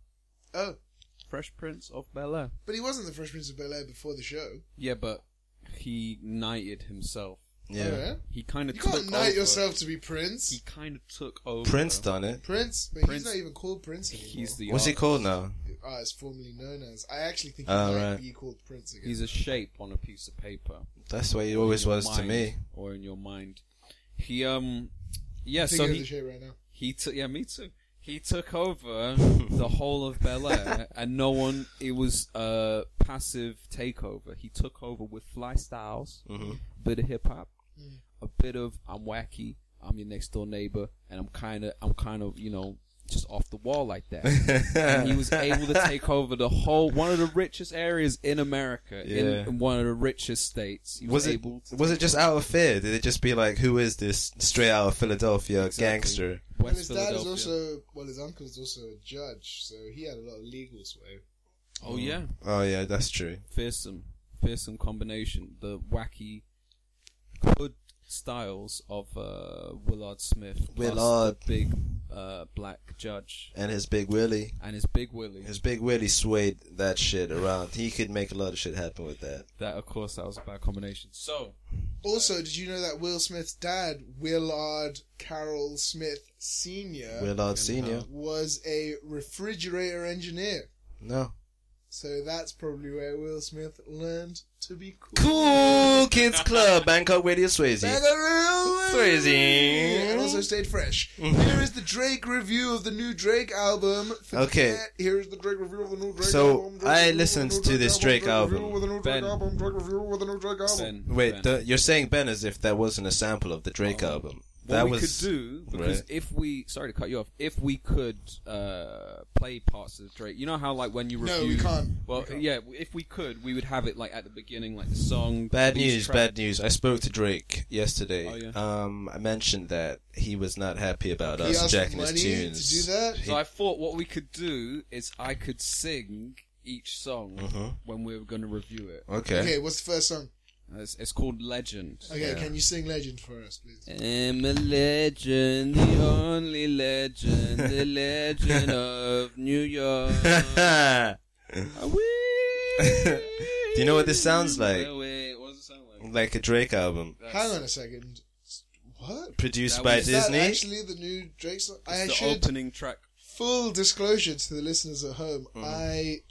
Oh. Fresh Prince of Bel-Air. But he wasn't the Fresh Prince of Bel-Air before the show. Yeah, but he knighted himself. Yeah. Oh, yeah? He kind of You took can't knight over. yourself to be Prince. He kind of took over. Prince done it. Prince? But Prince- he's not even called Prince anymore. He's the What's he artist. called now? It's formerly known as. I actually think he Oh, might right. be called Prince again. He's a shape on a piece of paper. That's what he Or always in your was to mind, me. Or in your mind. He yeah. I'm So thinking of he the shape right now. he took me too. He took over the whole of Bel-Air, and no one. It was a passive takeover. He took over with fly styles, Mm-hmm. a bit of hip hop, a bit of I'm wacky, I'm your next door neighbor, and I'm kind of just off the wall like that. And he was able to take over the whole one of the richest areas in America, Yeah. in one of the richest states. He Was it able to was it just out of fear? Did it just be like, who is this straight out of Philadelphia Exactly. gangster? And West his dad is Philadelphia. his uncle is also a judge, so he had a lot of legal sway. Oh yeah, Oh yeah, that's true. fearsome combination. The wacky, good styles of Willard Smith. plus Willard. the big black judge, And his Big Willie. and his big Willie. His Big Willie swayed that shit around. He could make a lot of shit happen with that. That, of course, that was a bad combination. So, Also, did you know that Will Smith's dad, Willard Carroll Smith Sr., Willard Senior. was a refrigerator engineer? No. So that's probably where Will Smith learned to be cool. Cool Kids Club, Bangkok Radio Swayze. Swayze. And also stayed fresh. Here is the Drake review of the new Drake album. Okay. Here is the Drake review of the new Drake So, album. I listened to this Drake album. Review with the new Drake Ben. album. Drake review with the new Drake album. Ben. Wait, Ben. you're saying Ben as if that wasn't a sample of the Drake album. What That we was could do, because right. if we, sorry to cut you off, if we could play parts of Drake, you know how like when you review, No, we can't. Well, We can't. yeah, if we could, we would have it like at the beginning, like the song. Bad these news, tracks. bad news. I spoke to Drake yesterday. Oh, yeah. I mentioned that he was not happy about He us asked for jacking his money tunes. to do that? So I thought what we could do is I could sing each song when we were going to review it. Okay. Okay, what's the first song? It's called Legend. Okay, Yeah. can you sing Legend for us, please? I'm a legend, the only legend, the legend of New York. Do you know what this sounds like? Wait, what does it sound like? Like a Drake album. Hang on a second. What? Produced That by was- Is that Disney. actually the new Drake song? I It's the should... opening track. Full disclosure to the listeners at home, I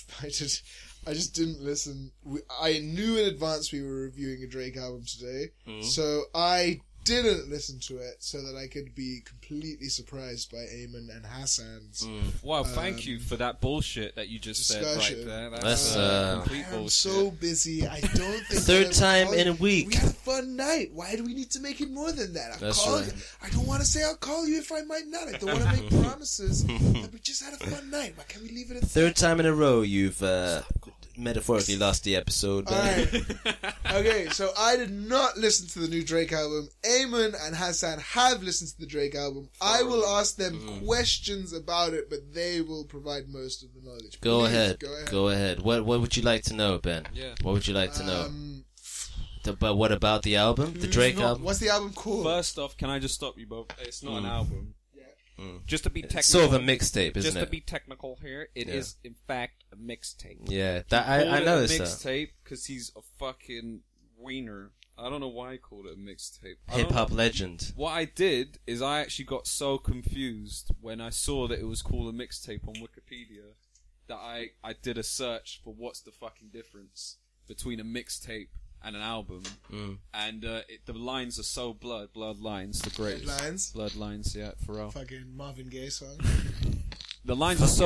just didn't listen. I knew in advance we were reviewing a Drake album today, so I didn't listen to it so that I could be completely surprised by Eamon and Hassan's. Wow, thank you for that bullshit that you just said discussion. right there. That's, complete I am bullshit. so busy. I don't think Third that time I've in a called- week. We had a fun night. Why do we need to make it more than that? I've That's called- right. I don't want to say I'll call you if I might not. I don't want to make promises. But we just had a fun night. Why can't we leave it at that? Third time in a row you've metaphorically lost the episode. Ben. Alright. Okay, so I did not listen to the new Drake album. Eamon and Hassan have listened to the Drake album. I will ask them questions about it, but they will provide most of the knowledge. Go Please, ahead. Go ahead. Go ahead. What would you like to know, Ben? Yeah. What would you like to know? Um, But what about the album? The Drake album? What's the album called? First off, can I just stop you both? It's not an album. Just to be technical. It's sort of a mixtape, isn't Just it? to be technical here, it is in fact a mixtape. Yeah, that I noticed that. Mixtape because he's a fucking wiener. I don't know why he called it a mixtape. I Hip don't hop know. legend. What I did is I actually got so confused when I saw that it was called a mixtape on Wikipedia that I did a search for what's the fucking difference between a mixtape and an album. And the lines are so blood lines, the greatest. Bloodlines? Bloodlines, yeah, Pharrell. Fucking Marvin Gaye song. The lines are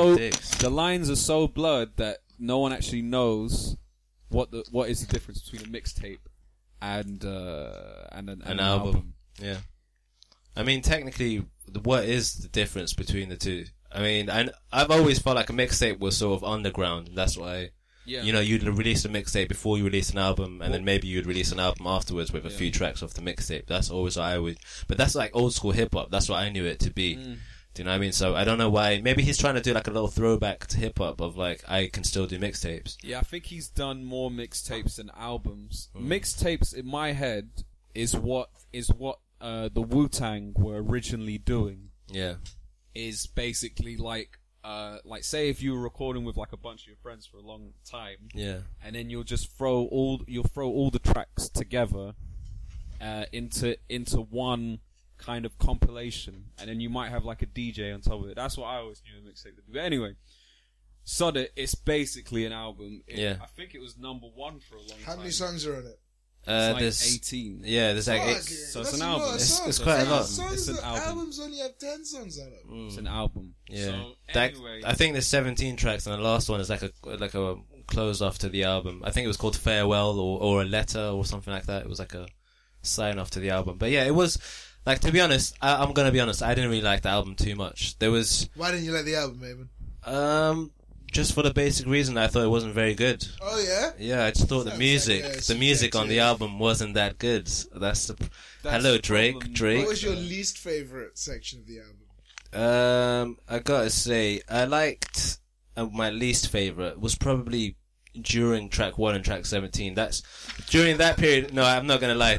so blood that no one actually knows what is the difference between a mixtape and an album. Yeah. I mean, technically, what is the difference between the two? I mean, I've always felt like a mixtape was sort of underground. That's why Yeah. You know, you'd release a mixtape before you release an album, and then maybe you'd release an album afterwards with a few tracks off the mixtape. That's always what I would. But that's like old school hip hop. That's what I knew it to be. Do you know what I mean? So I don't know why. Maybe he's trying to do like a little throwback to hip hop of like, I can still do mixtapes. Yeah, I think he's done more mixtapes than albums. Mixtapes, in my head, is what the Wu-Tang were originally doing. Yeah. Is basically like say if you were recording with like a bunch of your friends for a long time, and then you'll throw all the tracks together into one kind of compilation, and then you might have like a DJ on top of it. That's what I always knew a mixtape to do. But anyway, Sod It, it's basically an album. I think it was number 1 for a long time. How many songs are on it? It's like there's 18. Yeah, there's like so it's an album. It's quite a lot. It's an album. Albums only have 10 songs on it. It's an album. Yeah. So anyway, I think there's 17 tracks, and the last one is like a close off to the album. I think it was called Farewell or a letter or something like that. It was like a sign off to the album. But yeah, it was like, to be honest, I'm gonna be honest, I didn't really like the album too much. Why didn't you like the album, Eamon? Just for the basic reason I thought it wasn't very good. Oh yeah? Yeah, I just thought the music on the album wasn't that good. Hello, Drake. What was your least favorite section of the album? I gotta say, I liked my least favorite was probably during track 1 and track 17. That's during that period. No, I'm not gonna lie.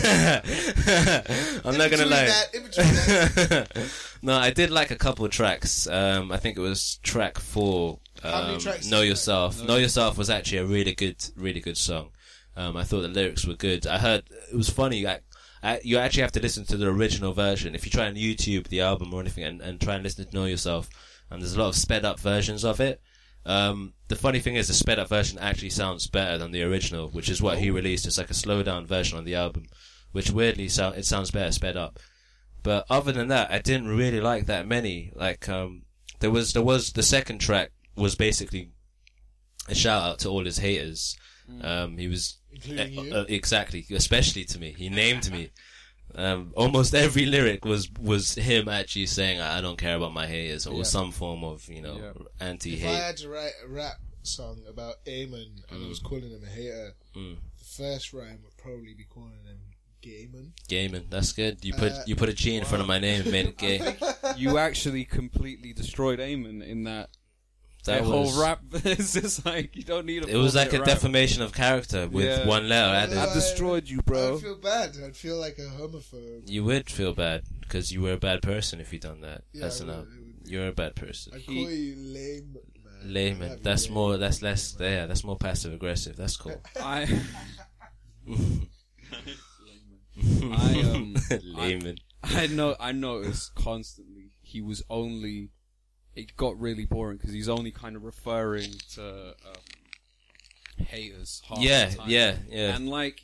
I'm not gonna lie. In between that. No, I did like a couple of tracks. I think it was track 4. How many tracks? Know Yourself. Know Yourself was actually a really good song. I thought the lyrics were good. I heard it was funny. You actually have to listen to the original version. If you try and YouTube the album or anything and try and listen to Know Yourself, there's a lot of sped up versions of it. The funny thing is, the sped up version actually sounds better than the original, which is what he released. It's like a slow down version on the album, which weirdly it sounds better sped up. But other than that, I didn't really like that many. Like, there was the second track was basically a shout out to all his haters. He was including you? Exactly, especially to me. He named me. Almost every lyric was him actually saying, "I don't care about my haters," or some form of anti-hate. If I had to write a rap song about Eamon and I was calling him a hater, the first rhyme would probably be calling him Gayman. Gayman, that's good. You put a G in front of my name and made it gay. You actually completely destroyed Eamon in that. That whole rap is just like, you don't need a. It was like a rap. Defamation of character with one letter added. I've destroyed you, bro. I'd feel bad. I'd feel like a homophobe. You would feel bad because you were a bad person if you done that. You're a bad person. I'd call you lame, man. Lame, man. That's more. That's less. Yeah, that's more passive aggressive. That's cool. Layman. I noticed constantly he was only. It got really boring because he's only kind of referring to haters. Half the time. Yeah. And like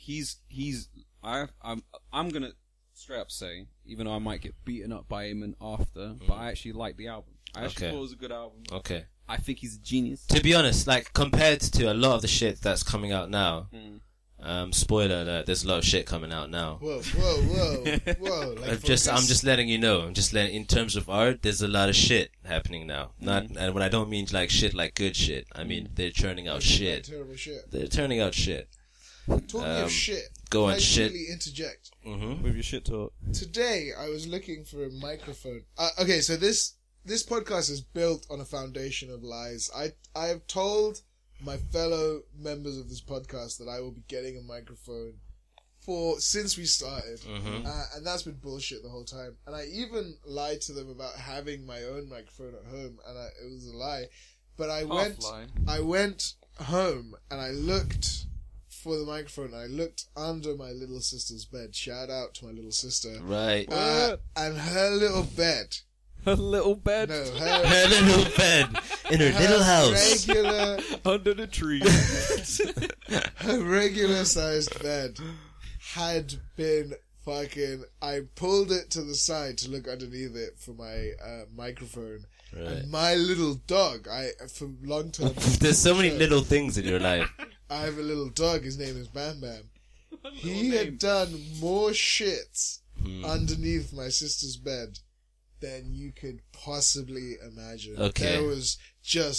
I'm gonna straight up say, even though I might get beaten up by him and after, but I actually like the album. I actually thought it was a good album. Okay. I think he's a genius. To be honest, like compared to a lot of the shit that's coming out now. Spoiler alert, there's a lot of shit coming out now. Whoa. Like I'm just letting you know. In terms of art, there's a lot of shit happening now. And when I don't mean like shit like good shit, I mean they're churning out shit. Terrible shit. They're turning out shit. Talking of shit. Go on, shit. Really interject. With your shit talk. Today, I was looking for a microphone. Okay, so this podcast is built on a foundation of lies. I have told my fellow members of this podcast that I will be getting a microphone since we started, and that's been bullshit the whole time. And I even lied to them about having my own microphone at home, and it was a lie. But I went home and I looked for the microphone. I looked under my little sister's bed. Shout out to my little sister. Right. And her little bed. Her little bed? No, her little bed in her little house. Regular, under the tree. Her regular sized bed had been fucking. I pulled it to the side to look underneath it for my microphone. Right. And my little dog, for long term. There's so many little things in your life. I have a little dog, his name is Bam Bam. He had done more shits underneath my sister's bed than you could possibly imagine. Okay. There was just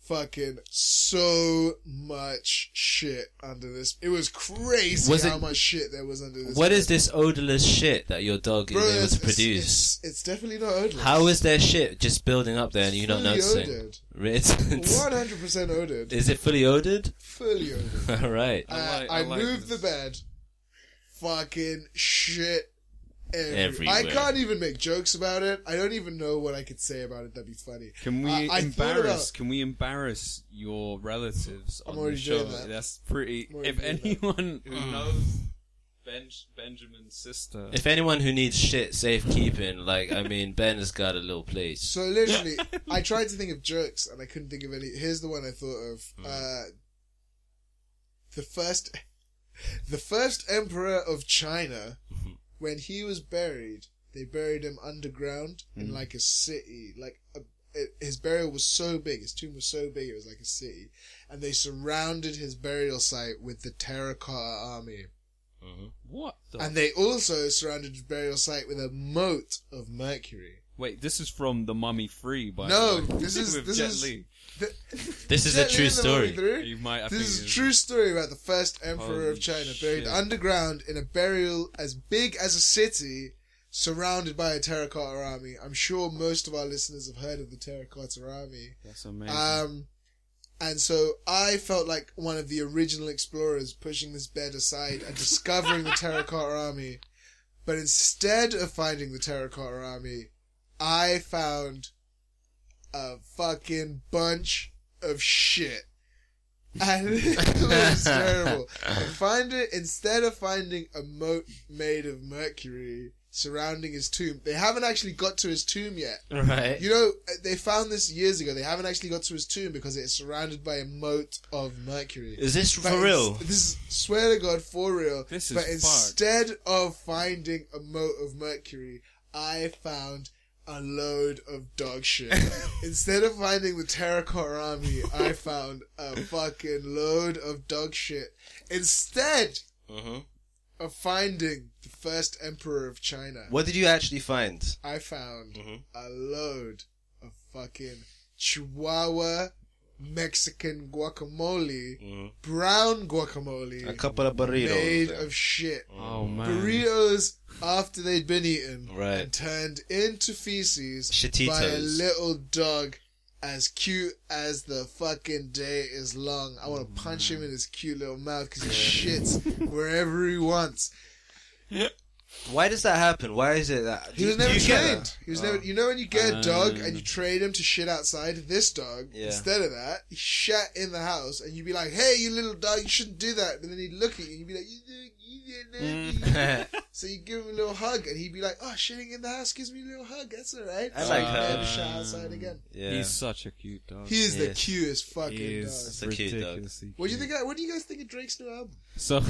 fucking so much shit under this. It was crazy how much shit there was under this. What is this odorless shit that your dog is able to produce? It's definitely not odorless. How is there shit just building up there and you're not noticing? Odored. It's 100% odored. Is it fully odored? Fully odored. Alright. I moved the bed. Fucking shit everywhere. I can't even make jokes about it. I don't even know what I could say about it that'd be funny. Can we embarrass? Can we embarrass your relatives on the show? That's pretty. If anyone who knows Benjamin's sister, if anyone who needs shit safekeeping, like Ben has got a little place. So literally, I tried to think of jokes and I couldn't think of any. Here's the one I thought of. The first emperor of China. When he was buried, they buried him underground in like a city. His burial was so big, his tomb was so big, it was like a city. And they surrounded his burial site with the Terracotta Army. What? And they also surrounded his burial site with a moat of mercury. Wait, this is from The Mummy 3, by no, the way. this is with Jet Li. This is a true story. This is a true story about the first emperor of China, buried underground in a burial as big as a city, surrounded by a terracotta army. I'm sure most of our listeners have heard of the terracotta army. That's amazing. And so I felt like one of the original explorers pushing this bed aside and discovering the terracotta army. But instead of finding the terracotta army, I found a fucking bunch of shit. And it was terrible. Instead of finding a moat made of mercury surrounding his tomb, they haven't actually got to his tomb yet. Right. You know, they found this years ago. They haven't actually got to his tomb because it's surrounded by a moat of mercury. Is this for real? This is, swear to God, for real. This is But instead of finding a moat of mercury, I found a load of dog shit. Instead of finding the terracotta army, I found a fucking load of dog shit. Instead of finding the first emperor of China. What did you actually find? I found a load of fucking Chihuahua Mexican guacamole, brown guacamole, a couple of burritos made of shit. Oh man, burritos after they'd been eaten, right, and turned into feces Shititos. by a little dog as cute as the fucking day is long. I want to punch him in his cute little mouth because he shits wherever he wants. Why does that happen? Why is it that he was never trained? He was never. You know when you get a dog and you train him to shit outside. This dog, instead of that, he shat in the house, and you'd be like, "Hey, you little dog, you shouldn't do that." And then he'd look at you, and you'd be like, "You." So you give him a little hug, and he'd be like, "Oh, shitting in the house gives me a little hug. That's all right." I like that. Never shit outside again. Yeah. He's such a cute dog. He is the cutest fucking dog. That's a cute dog. What do you think? What do you guys think of Drake's new album? So.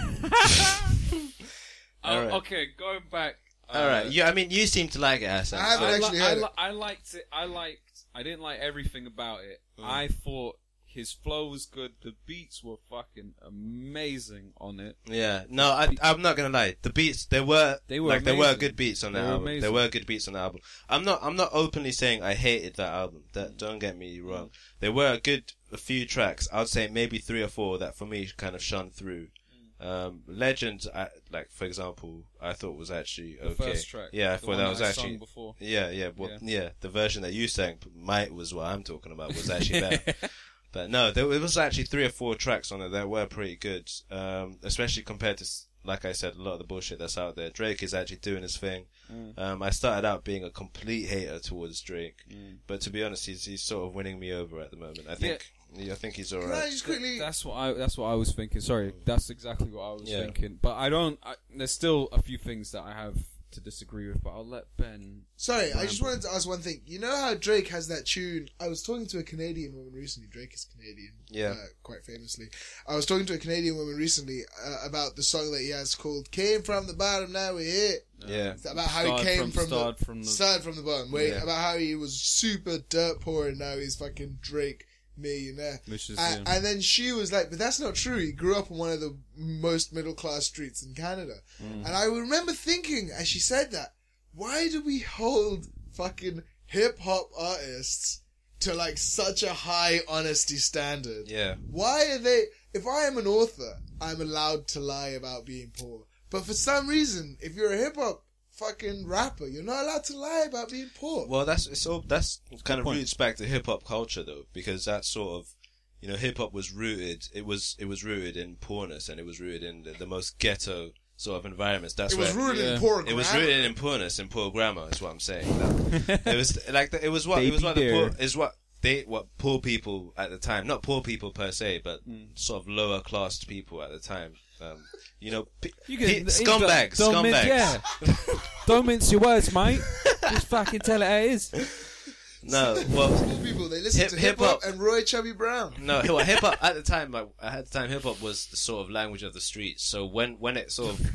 Right. Okay, going back. Alright, I mean, you seem to like it, Hassan. I haven't actually heard it. I liked it. I didn't like everything about it. I thought his flow was good. The beats were fucking amazing on it. Yeah. No, I'm not gonna lie. The beats, there were good beats on that album. Amazing. There were good beats on the album. I'm not openly saying I hated that album. Don't get me wrong. There were a few tracks. I'd say maybe 3 or 4 that for me kind of shone through. Legend, like for example, I thought was actually okay. The first track, yeah, I thought that was actually. Before. Yeah. The version that you sang, was what I'm talking about, was actually better. But no, it was actually 3 or 4 tracks on it that were pretty good. Especially compared to, like I said, a lot of the bullshit that's out there. Drake is actually doing his thing. I started out being a complete hater towards Drake, but to be honest, he's sort of winning me over at the moment. I think he's alright. Can I just quickly? That's what I was thinking. Sorry, that's exactly what I was thinking. But there's still a few things that I have to disagree with, but I'll let Ben. Sorry, I just wanted to ask one thing. You know how Drake has that tune? I was talking to a Canadian woman recently. Drake is Canadian, quite famously. I was talking to a Canadian woman recently about the song that he has called "Came from the Bottom, Now We're Here." Yeah, it's about how he came started from the bottom. About how he was super dirt poor and now he's fucking Drake millionaire. And then she was like, but that's not true. He grew up on one of the most middle class streets in Canada. And I remember thinking, as she said that, why do we hold fucking hip hop artists to like such a high honesty standard. Yeah. Why are they? If I am an author, I'm allowed to lie about being poor. But for some reason, if you're a hip hop fucking rapper, you're not allowed to lie about being poor. Well, that's kind of roots back to hip hop culture though, because that's sort of, hip hop was rooted. It was rooted in poorness, and it was rooted in the most ghetto sort of environments. That's it was where rooted in poor grammar. it was rooted in poorness and poor grammar. Is what I'm saying. It was like what poor people at the time, not poor people per se, but sort of lower class people at the time. Scumbags. Don't mince your words, mate. Just fucking tell it how it is. No, well, Poor people, they listen to hip hop and Roy Chubby Brown. No, hip hop at the time. Hip hop was the sort of language of the streets. So when it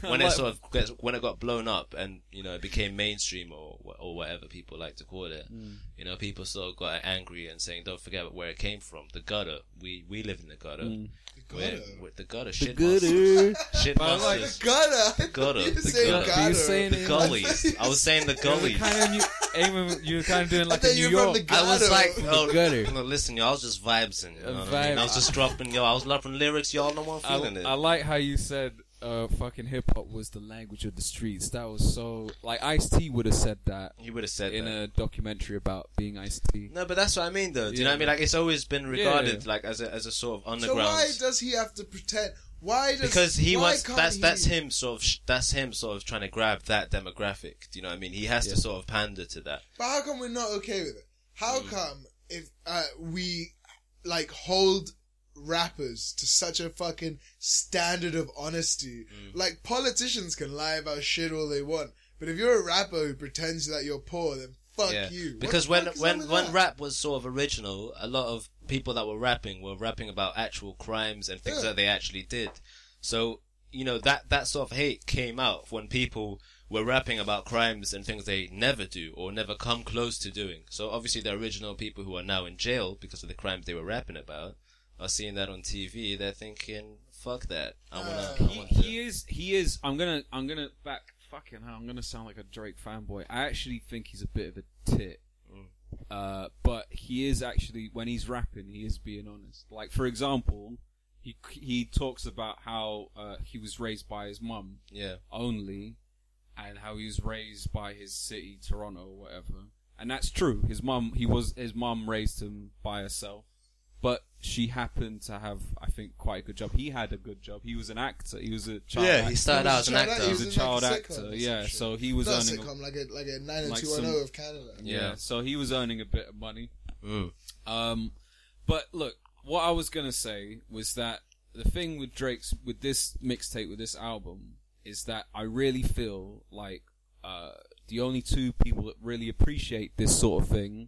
got blown up and it became mainstream or whatever people like to call it, people sort of got angry and saying, "Don't forget where it came from. The gutter. We live in the gutter. The gutter. Shit monsters. Shit monsters. The gutter. The gullies. I was saying the gullies. You were kind of doing like a New York. I was like, gutter. Listen, y'all, I was just vibes in. I was just dropping, I was dropping lyrics. Y'all know I'm feeling it. I like how you said fucking hip hop was the language of the streets. That was so like Ice-T would have said that. He would have said in that a documentary about being Ice-T. No, but that's what I mean, though. Do you know what I mean? Like, it's always been regarded like as a sort of underground. So why does he have to pretend? Because he wants that's him sort of trying to grab that demographic. Do you know what I mean? He has to sort of pander to that. But how come we're not okay with it? How come if we like hold rappers to such a fucking standard of honesty? Like politicians can lie about shit all they want, but if you're a rapper who pretends that you're poor, then fuck you. Because when rap was sort of original, a lot of people that were rapping about actual crimes and things that they actually did. So, that sort of hate came out when people were rapping about crimes and things they never do or never come close to doing. So obviously the original people who are now in jail because of the crimes they were rapping about are seeing that on TV. They're thinking, fuck that. He is. I'm gonna back. Fucking hell, I'm gonna sound like a Drake fanboy. I actually think he's a bit of a tit. But he is actually, when he's rapping, he is being honest. Like, for example, he talks about how he was raised by his mum only, and how he was raised by his city, Toronto, or whatever. And that's true. His mum raised him by herself. But she happened to have, I think, quite a good job. He had a good job. He was an actor. He was a child actor. He started out as an actor. He was a child actor, so he was earning... Sitcom, like a 90210 of Canada. Yeah, so he was earning a bit of money. But look, what I was going to say was that the thing with with this mixtape, with this album, is that I really feel like the only two people that really appreciate this sort of thing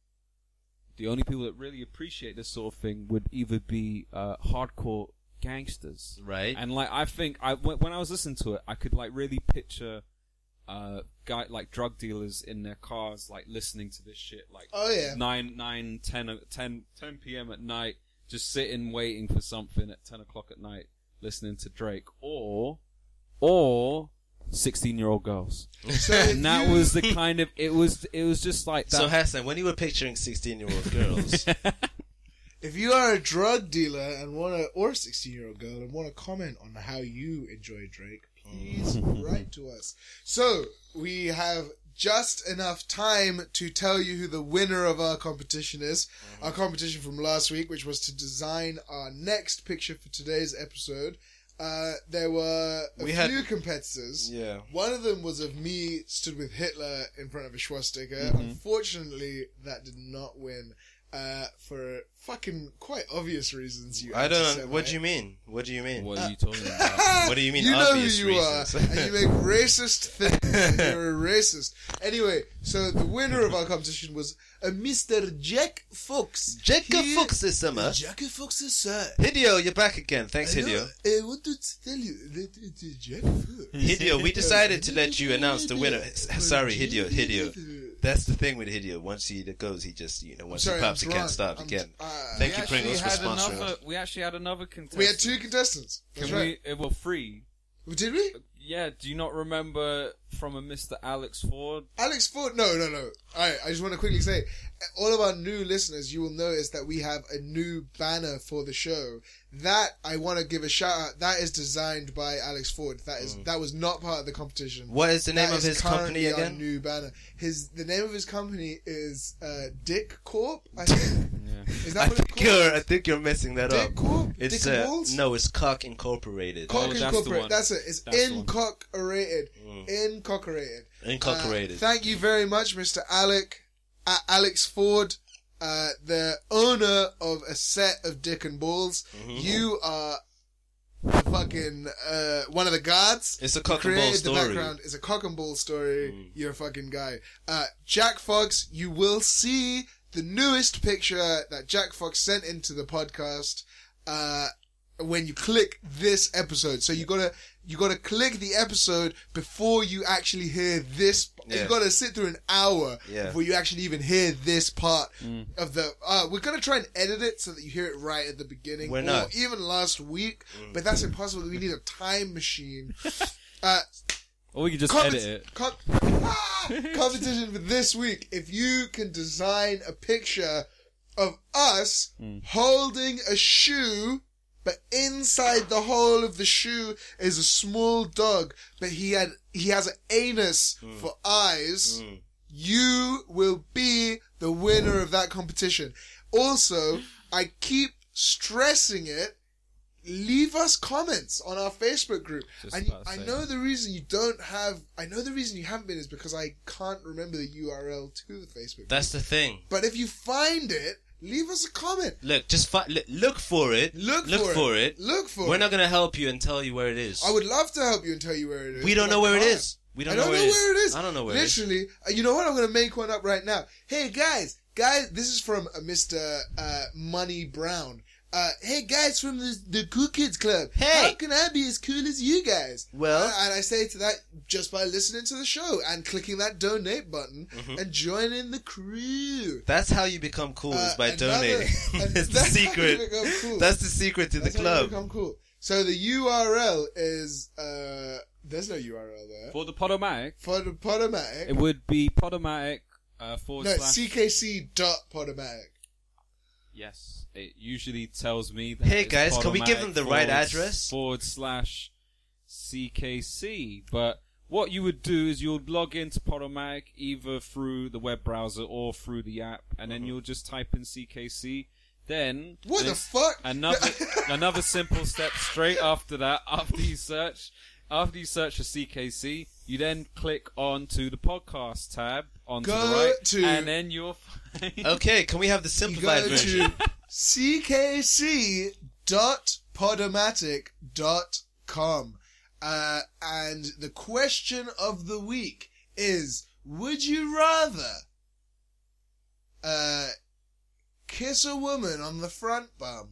would either be hardcore gangsters, right? And like, I think when I was listening to it, I could like really picture drug dealers in their cars, like listening to this shit, like 10 p.m. at night, just sitting waiting for something at 10 o'clock at night, listening to Drake, or 16-year-old girls. So and that was the kind of, it was just like that. So Hassan, when you were picturing 16-year-old girls, if you are a drug dealer or a 16-year-old girl and want to comment on how you enjoy Drake, please write to us. So we have just enough time to tell you who the winner of our competition is. Our competition from last week, which was to design our next picture for today's episode. There were a few competitors. Yeah. One of them was of me stood with Hitler in front of a swastika. Unfortunately, that did not win. For fucking quite obvious reasons. I don't know. What do you mean? What do you mean? What are you talking about? What do you mean? You know obvious who you reasons? are, and you make racist things. And you're a racist. Anyway, so the winner of our competition was a Mr. Jack Fox. Jack Fox is summer. Jack Fox is sir. Hideo, you're back again. Thanks, Hideo. I want to tell you that Jack Fox. Hideo, we decided to let you announce the winner. Sorry, Hideo. That's the thing with Hideo. Once he goes, he just, once he pops, he can't stop again. Thank you, Pringles, for sponsoring us. We actually had another contestant. We had two contestants. That's right. Well, three. Did we? Yeah, do you not remember from a Mr. Alex Ford? Alex Ford, no. Alright, I just want to quickly say, all of our new listeners, you will notice that we have a new banner for the show. That, I want to give a shout out, that is designed by Alex Ford. That was not part of the competition. What is the name That of is his company currently our again? new banner. The name of his company is, Dick Corp, I think. Yeah. Is that what it's called? I think you're messing that Dick up. Corp? It's Dick and Balls? no, it's Cock Incorporated. Cock that's the Incorporated. one. That's it. It's That's the one. Incorporated. Incorporated. Incorporated. Thank you very much, Mr. Alex Ford, the owner of a set of Dick and Balls. You are fucking one of the gods. It's a cock You and ball created the story. background. It's a cock and ball story. You're a fucking guy. Jack Fox, you will see the newest picture that Jack Fox sent into the podcast when you click this episode. So you gotta click the episode before you actually hear this. Yeah. You gotta sit through an hour Yeah. before you actually even hear this part of the. We're gonna try and edit it so that you hear it right at the beginning. We're or not. even last week, but that's impossible. We need a time machine. Or we could just edit it. Competition for this week. If you can design a picture of us holding a shoe, but inside the hole of the shoe is a small dog, but he has an anus for eyes, you will be the winner of that competition. Also, I keep stressing it. Leave us comments on our Facebook group. Just And about to I say know that. the reason you haven't been is because I can't remember the URL to the Facebook group. That's the thing. But if you find it, leave us a comment. Look, just look for it. Look for it. Look for We're it. not gonna help you and tell you where it is. I would love to help you and tell you where it is. We don't but know I where it can't. is. We I don't don't know where it is. I don't know where it is. Literally, you know what? I'm going to make one up right now. Hey, guys, this is from Mr. Money Brown. Hey, guys from the Cool Kids Club. Hey! How can I be as cool as you guys? Well- and I say to that just by listening to the show and clicking that donate button and joining the crew. That's how you become cool, is by another- donating. and That's the that's how you secret. become cool. That's the secret to That's the how you club. become cool. So the URL is, there's no URL there. For the Podomatic, For the Podomatic. it would be Podomatic forward No, slash. ckc.podomatic. Yes, it usually tells me that. Hey, it's guys, can we give Podomatic them the right address? Forward slash CKC. But what you would do is you'll log into Podomatic either through the web browser or through the app, and then you'll just type in CKC. Then What the there's fuck? another simple step straight after that. After you search for CKC, you then click onto the podcast tab onto Go the right, to- and then you'll find. Okay, can we have the You simplified go version? to ckc.podomatic.com. And the question of the week is, would you rather kiss a woman on the front bum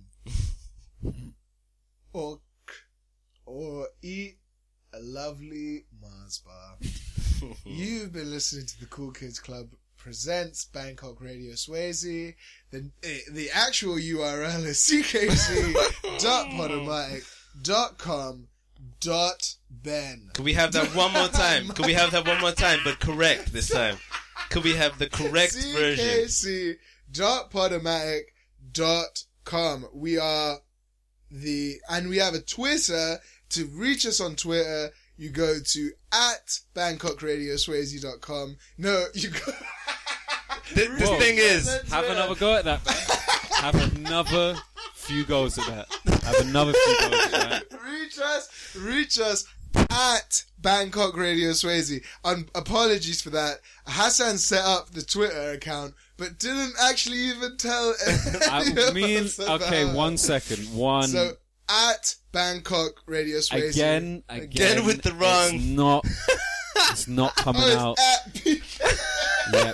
or eat a lovely Mars bar? You've been listening to the Cool Kids Club presents Bangkok Radio Swayze. The actual URL is ckc.podomatic.com.ben. Can we have that one more time? Can we have that one more time, but correct this time? Could we have the correct version? ckc.podomatic.com. We have a Twitter. To reach us on Twitter, you go to @BangkokRadioSwazy.com. No, you go. The thing is, Have another go at that. Have another few goes at that. Have another few goes at that. Reach us at Bangkok Radio Swayze. Apologies for that. Hassan set up the Twitter account, but didn't actually even tell anyone else about Okay, it. 1 second. So, at Bangkok Radio Swayze. Again with the wrong- It's not coming Oh, out. it's Yep.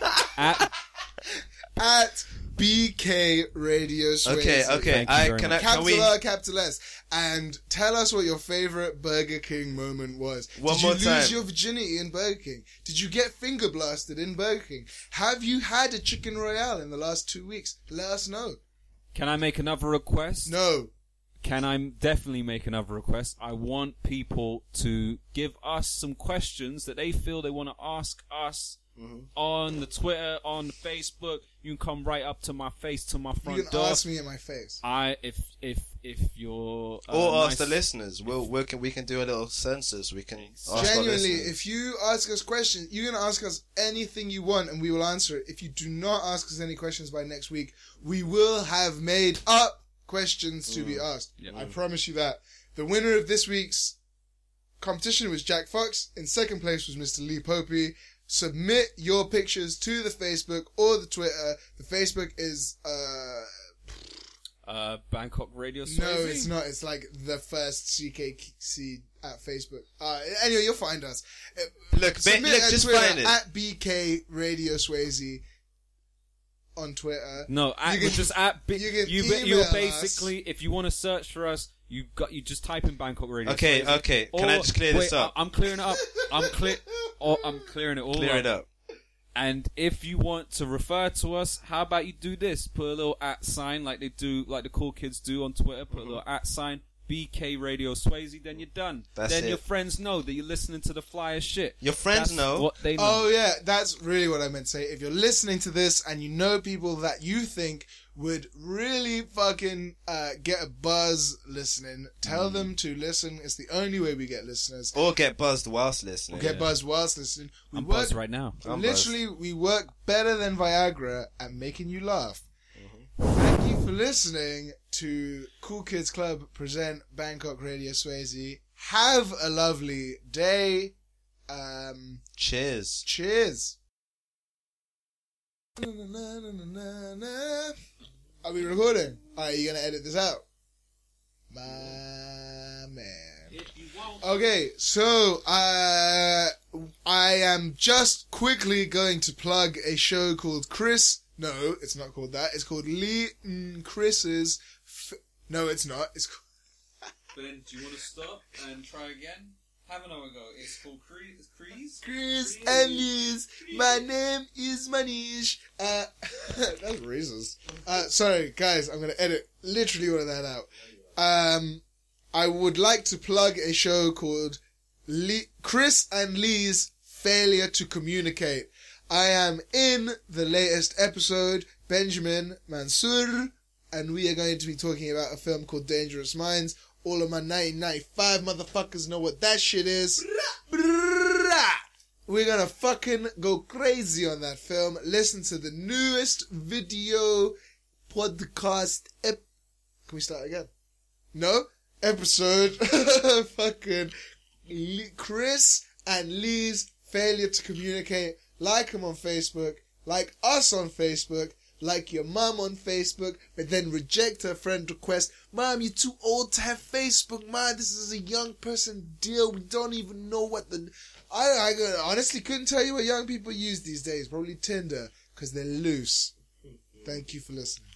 at BK Radio Swayze. okay. Thank you very much. Can Capital we? R, capital S. And tell us what your favorite Burger King moment was. One Did more you lose time. your virginity in Burger King? Did you get finger blasted in Burger King? Have you had a chicken royale in the last 2 weeks? Let us know. Can I make another request? No. can I definitely make another request? I want people to give us some questions that they feel they want to ask us on the Twitter, on the Facebook. You can come right up to my face, to my front You can door. ask me in my face. If you're Or nice, ask the listeners. We can do a little census. We can ask our Genuinely, listeners. if you ask us questions, you can ask us anything you want and we will answer it. If you do not ask us any questions by next week, we will have made up questions to be asked. Yeah. I promise you that. The winner of this week's competition was Jack Fox. In second place was Mr. Lee Popey. Submit your pictures to the Facebook or the Twitter. The Facebook is, Bangkok Radio Swayze. no, it's not. It's like the first CKC at Facebook. Anyway, you'll find us. Look, Submit look, at just Twitter find it. at BK Radio Swayze on Twitter. No, You can- just at you can you're email us. basically, if you want to search for us, you just type in Bangkok Radio. Okay, Swayze. okay. Can I just clear this up? I'm clearing it up. I'm clearing it all Clear up. it up. And if you want to refer to us, how about you do this? Put a little @ sign like they do, like the cool kids do on Twitter. Put a little @ sign, BK Radio Swayze, then you're done. That's then it. your friends know that you're listening to the flyer shit. Your friends That's know. what they know. Oh yeah, that's really what I meant to say. If you're listening to this and you know people that you think would really fucking get a buzz listening, tell them to listen. It's the only way we get listeners. Or get buzzed whilst listening. Get buzzed whilst listening. I'm buzzed right now. I'm Literally, we work better than Viagra at making you laugh. Thank you for listening to Cool Kids Club present Bangkok Radio Swayze. Have a lovely day. Cheers. Cheers. Are we recording? Are you gonna edit this out? My man. Okay, so I am just quickly going to plug a show called Chris. No, it's not called that. It's called Lee Chris's. No, it's not. It's Ben, do you want to stop and try again? Have another go. It's called Crease. Chris and Liz. My name is Manish. That's racist. Sorry, guys. I'm gonna edit literally all of that out. I would like to plug a show called Chris and Lee's Failure to Communicate. I am in the latest episode, Benjamin Mansour, and we are going to be talking about a film called Dangerous Minds. All of my 1995 motherfuckers know what that shit is. We're gonna fucking go crazy on that film. Listen to the newest video podcast. Can we start again? No? Episode. Fucking Chris and Lee's Failure to Communicate. Like them on Facebook. Like us on Facebook. Like your mum on Facebook, but then reject her friend request. Mom, you're too old to have Facebook. Mom, this is a young person deal. We don't even know what the... I honestly couldn't tell you what young people use these days. Probably Tinder, because they're loose. Thank you for listening.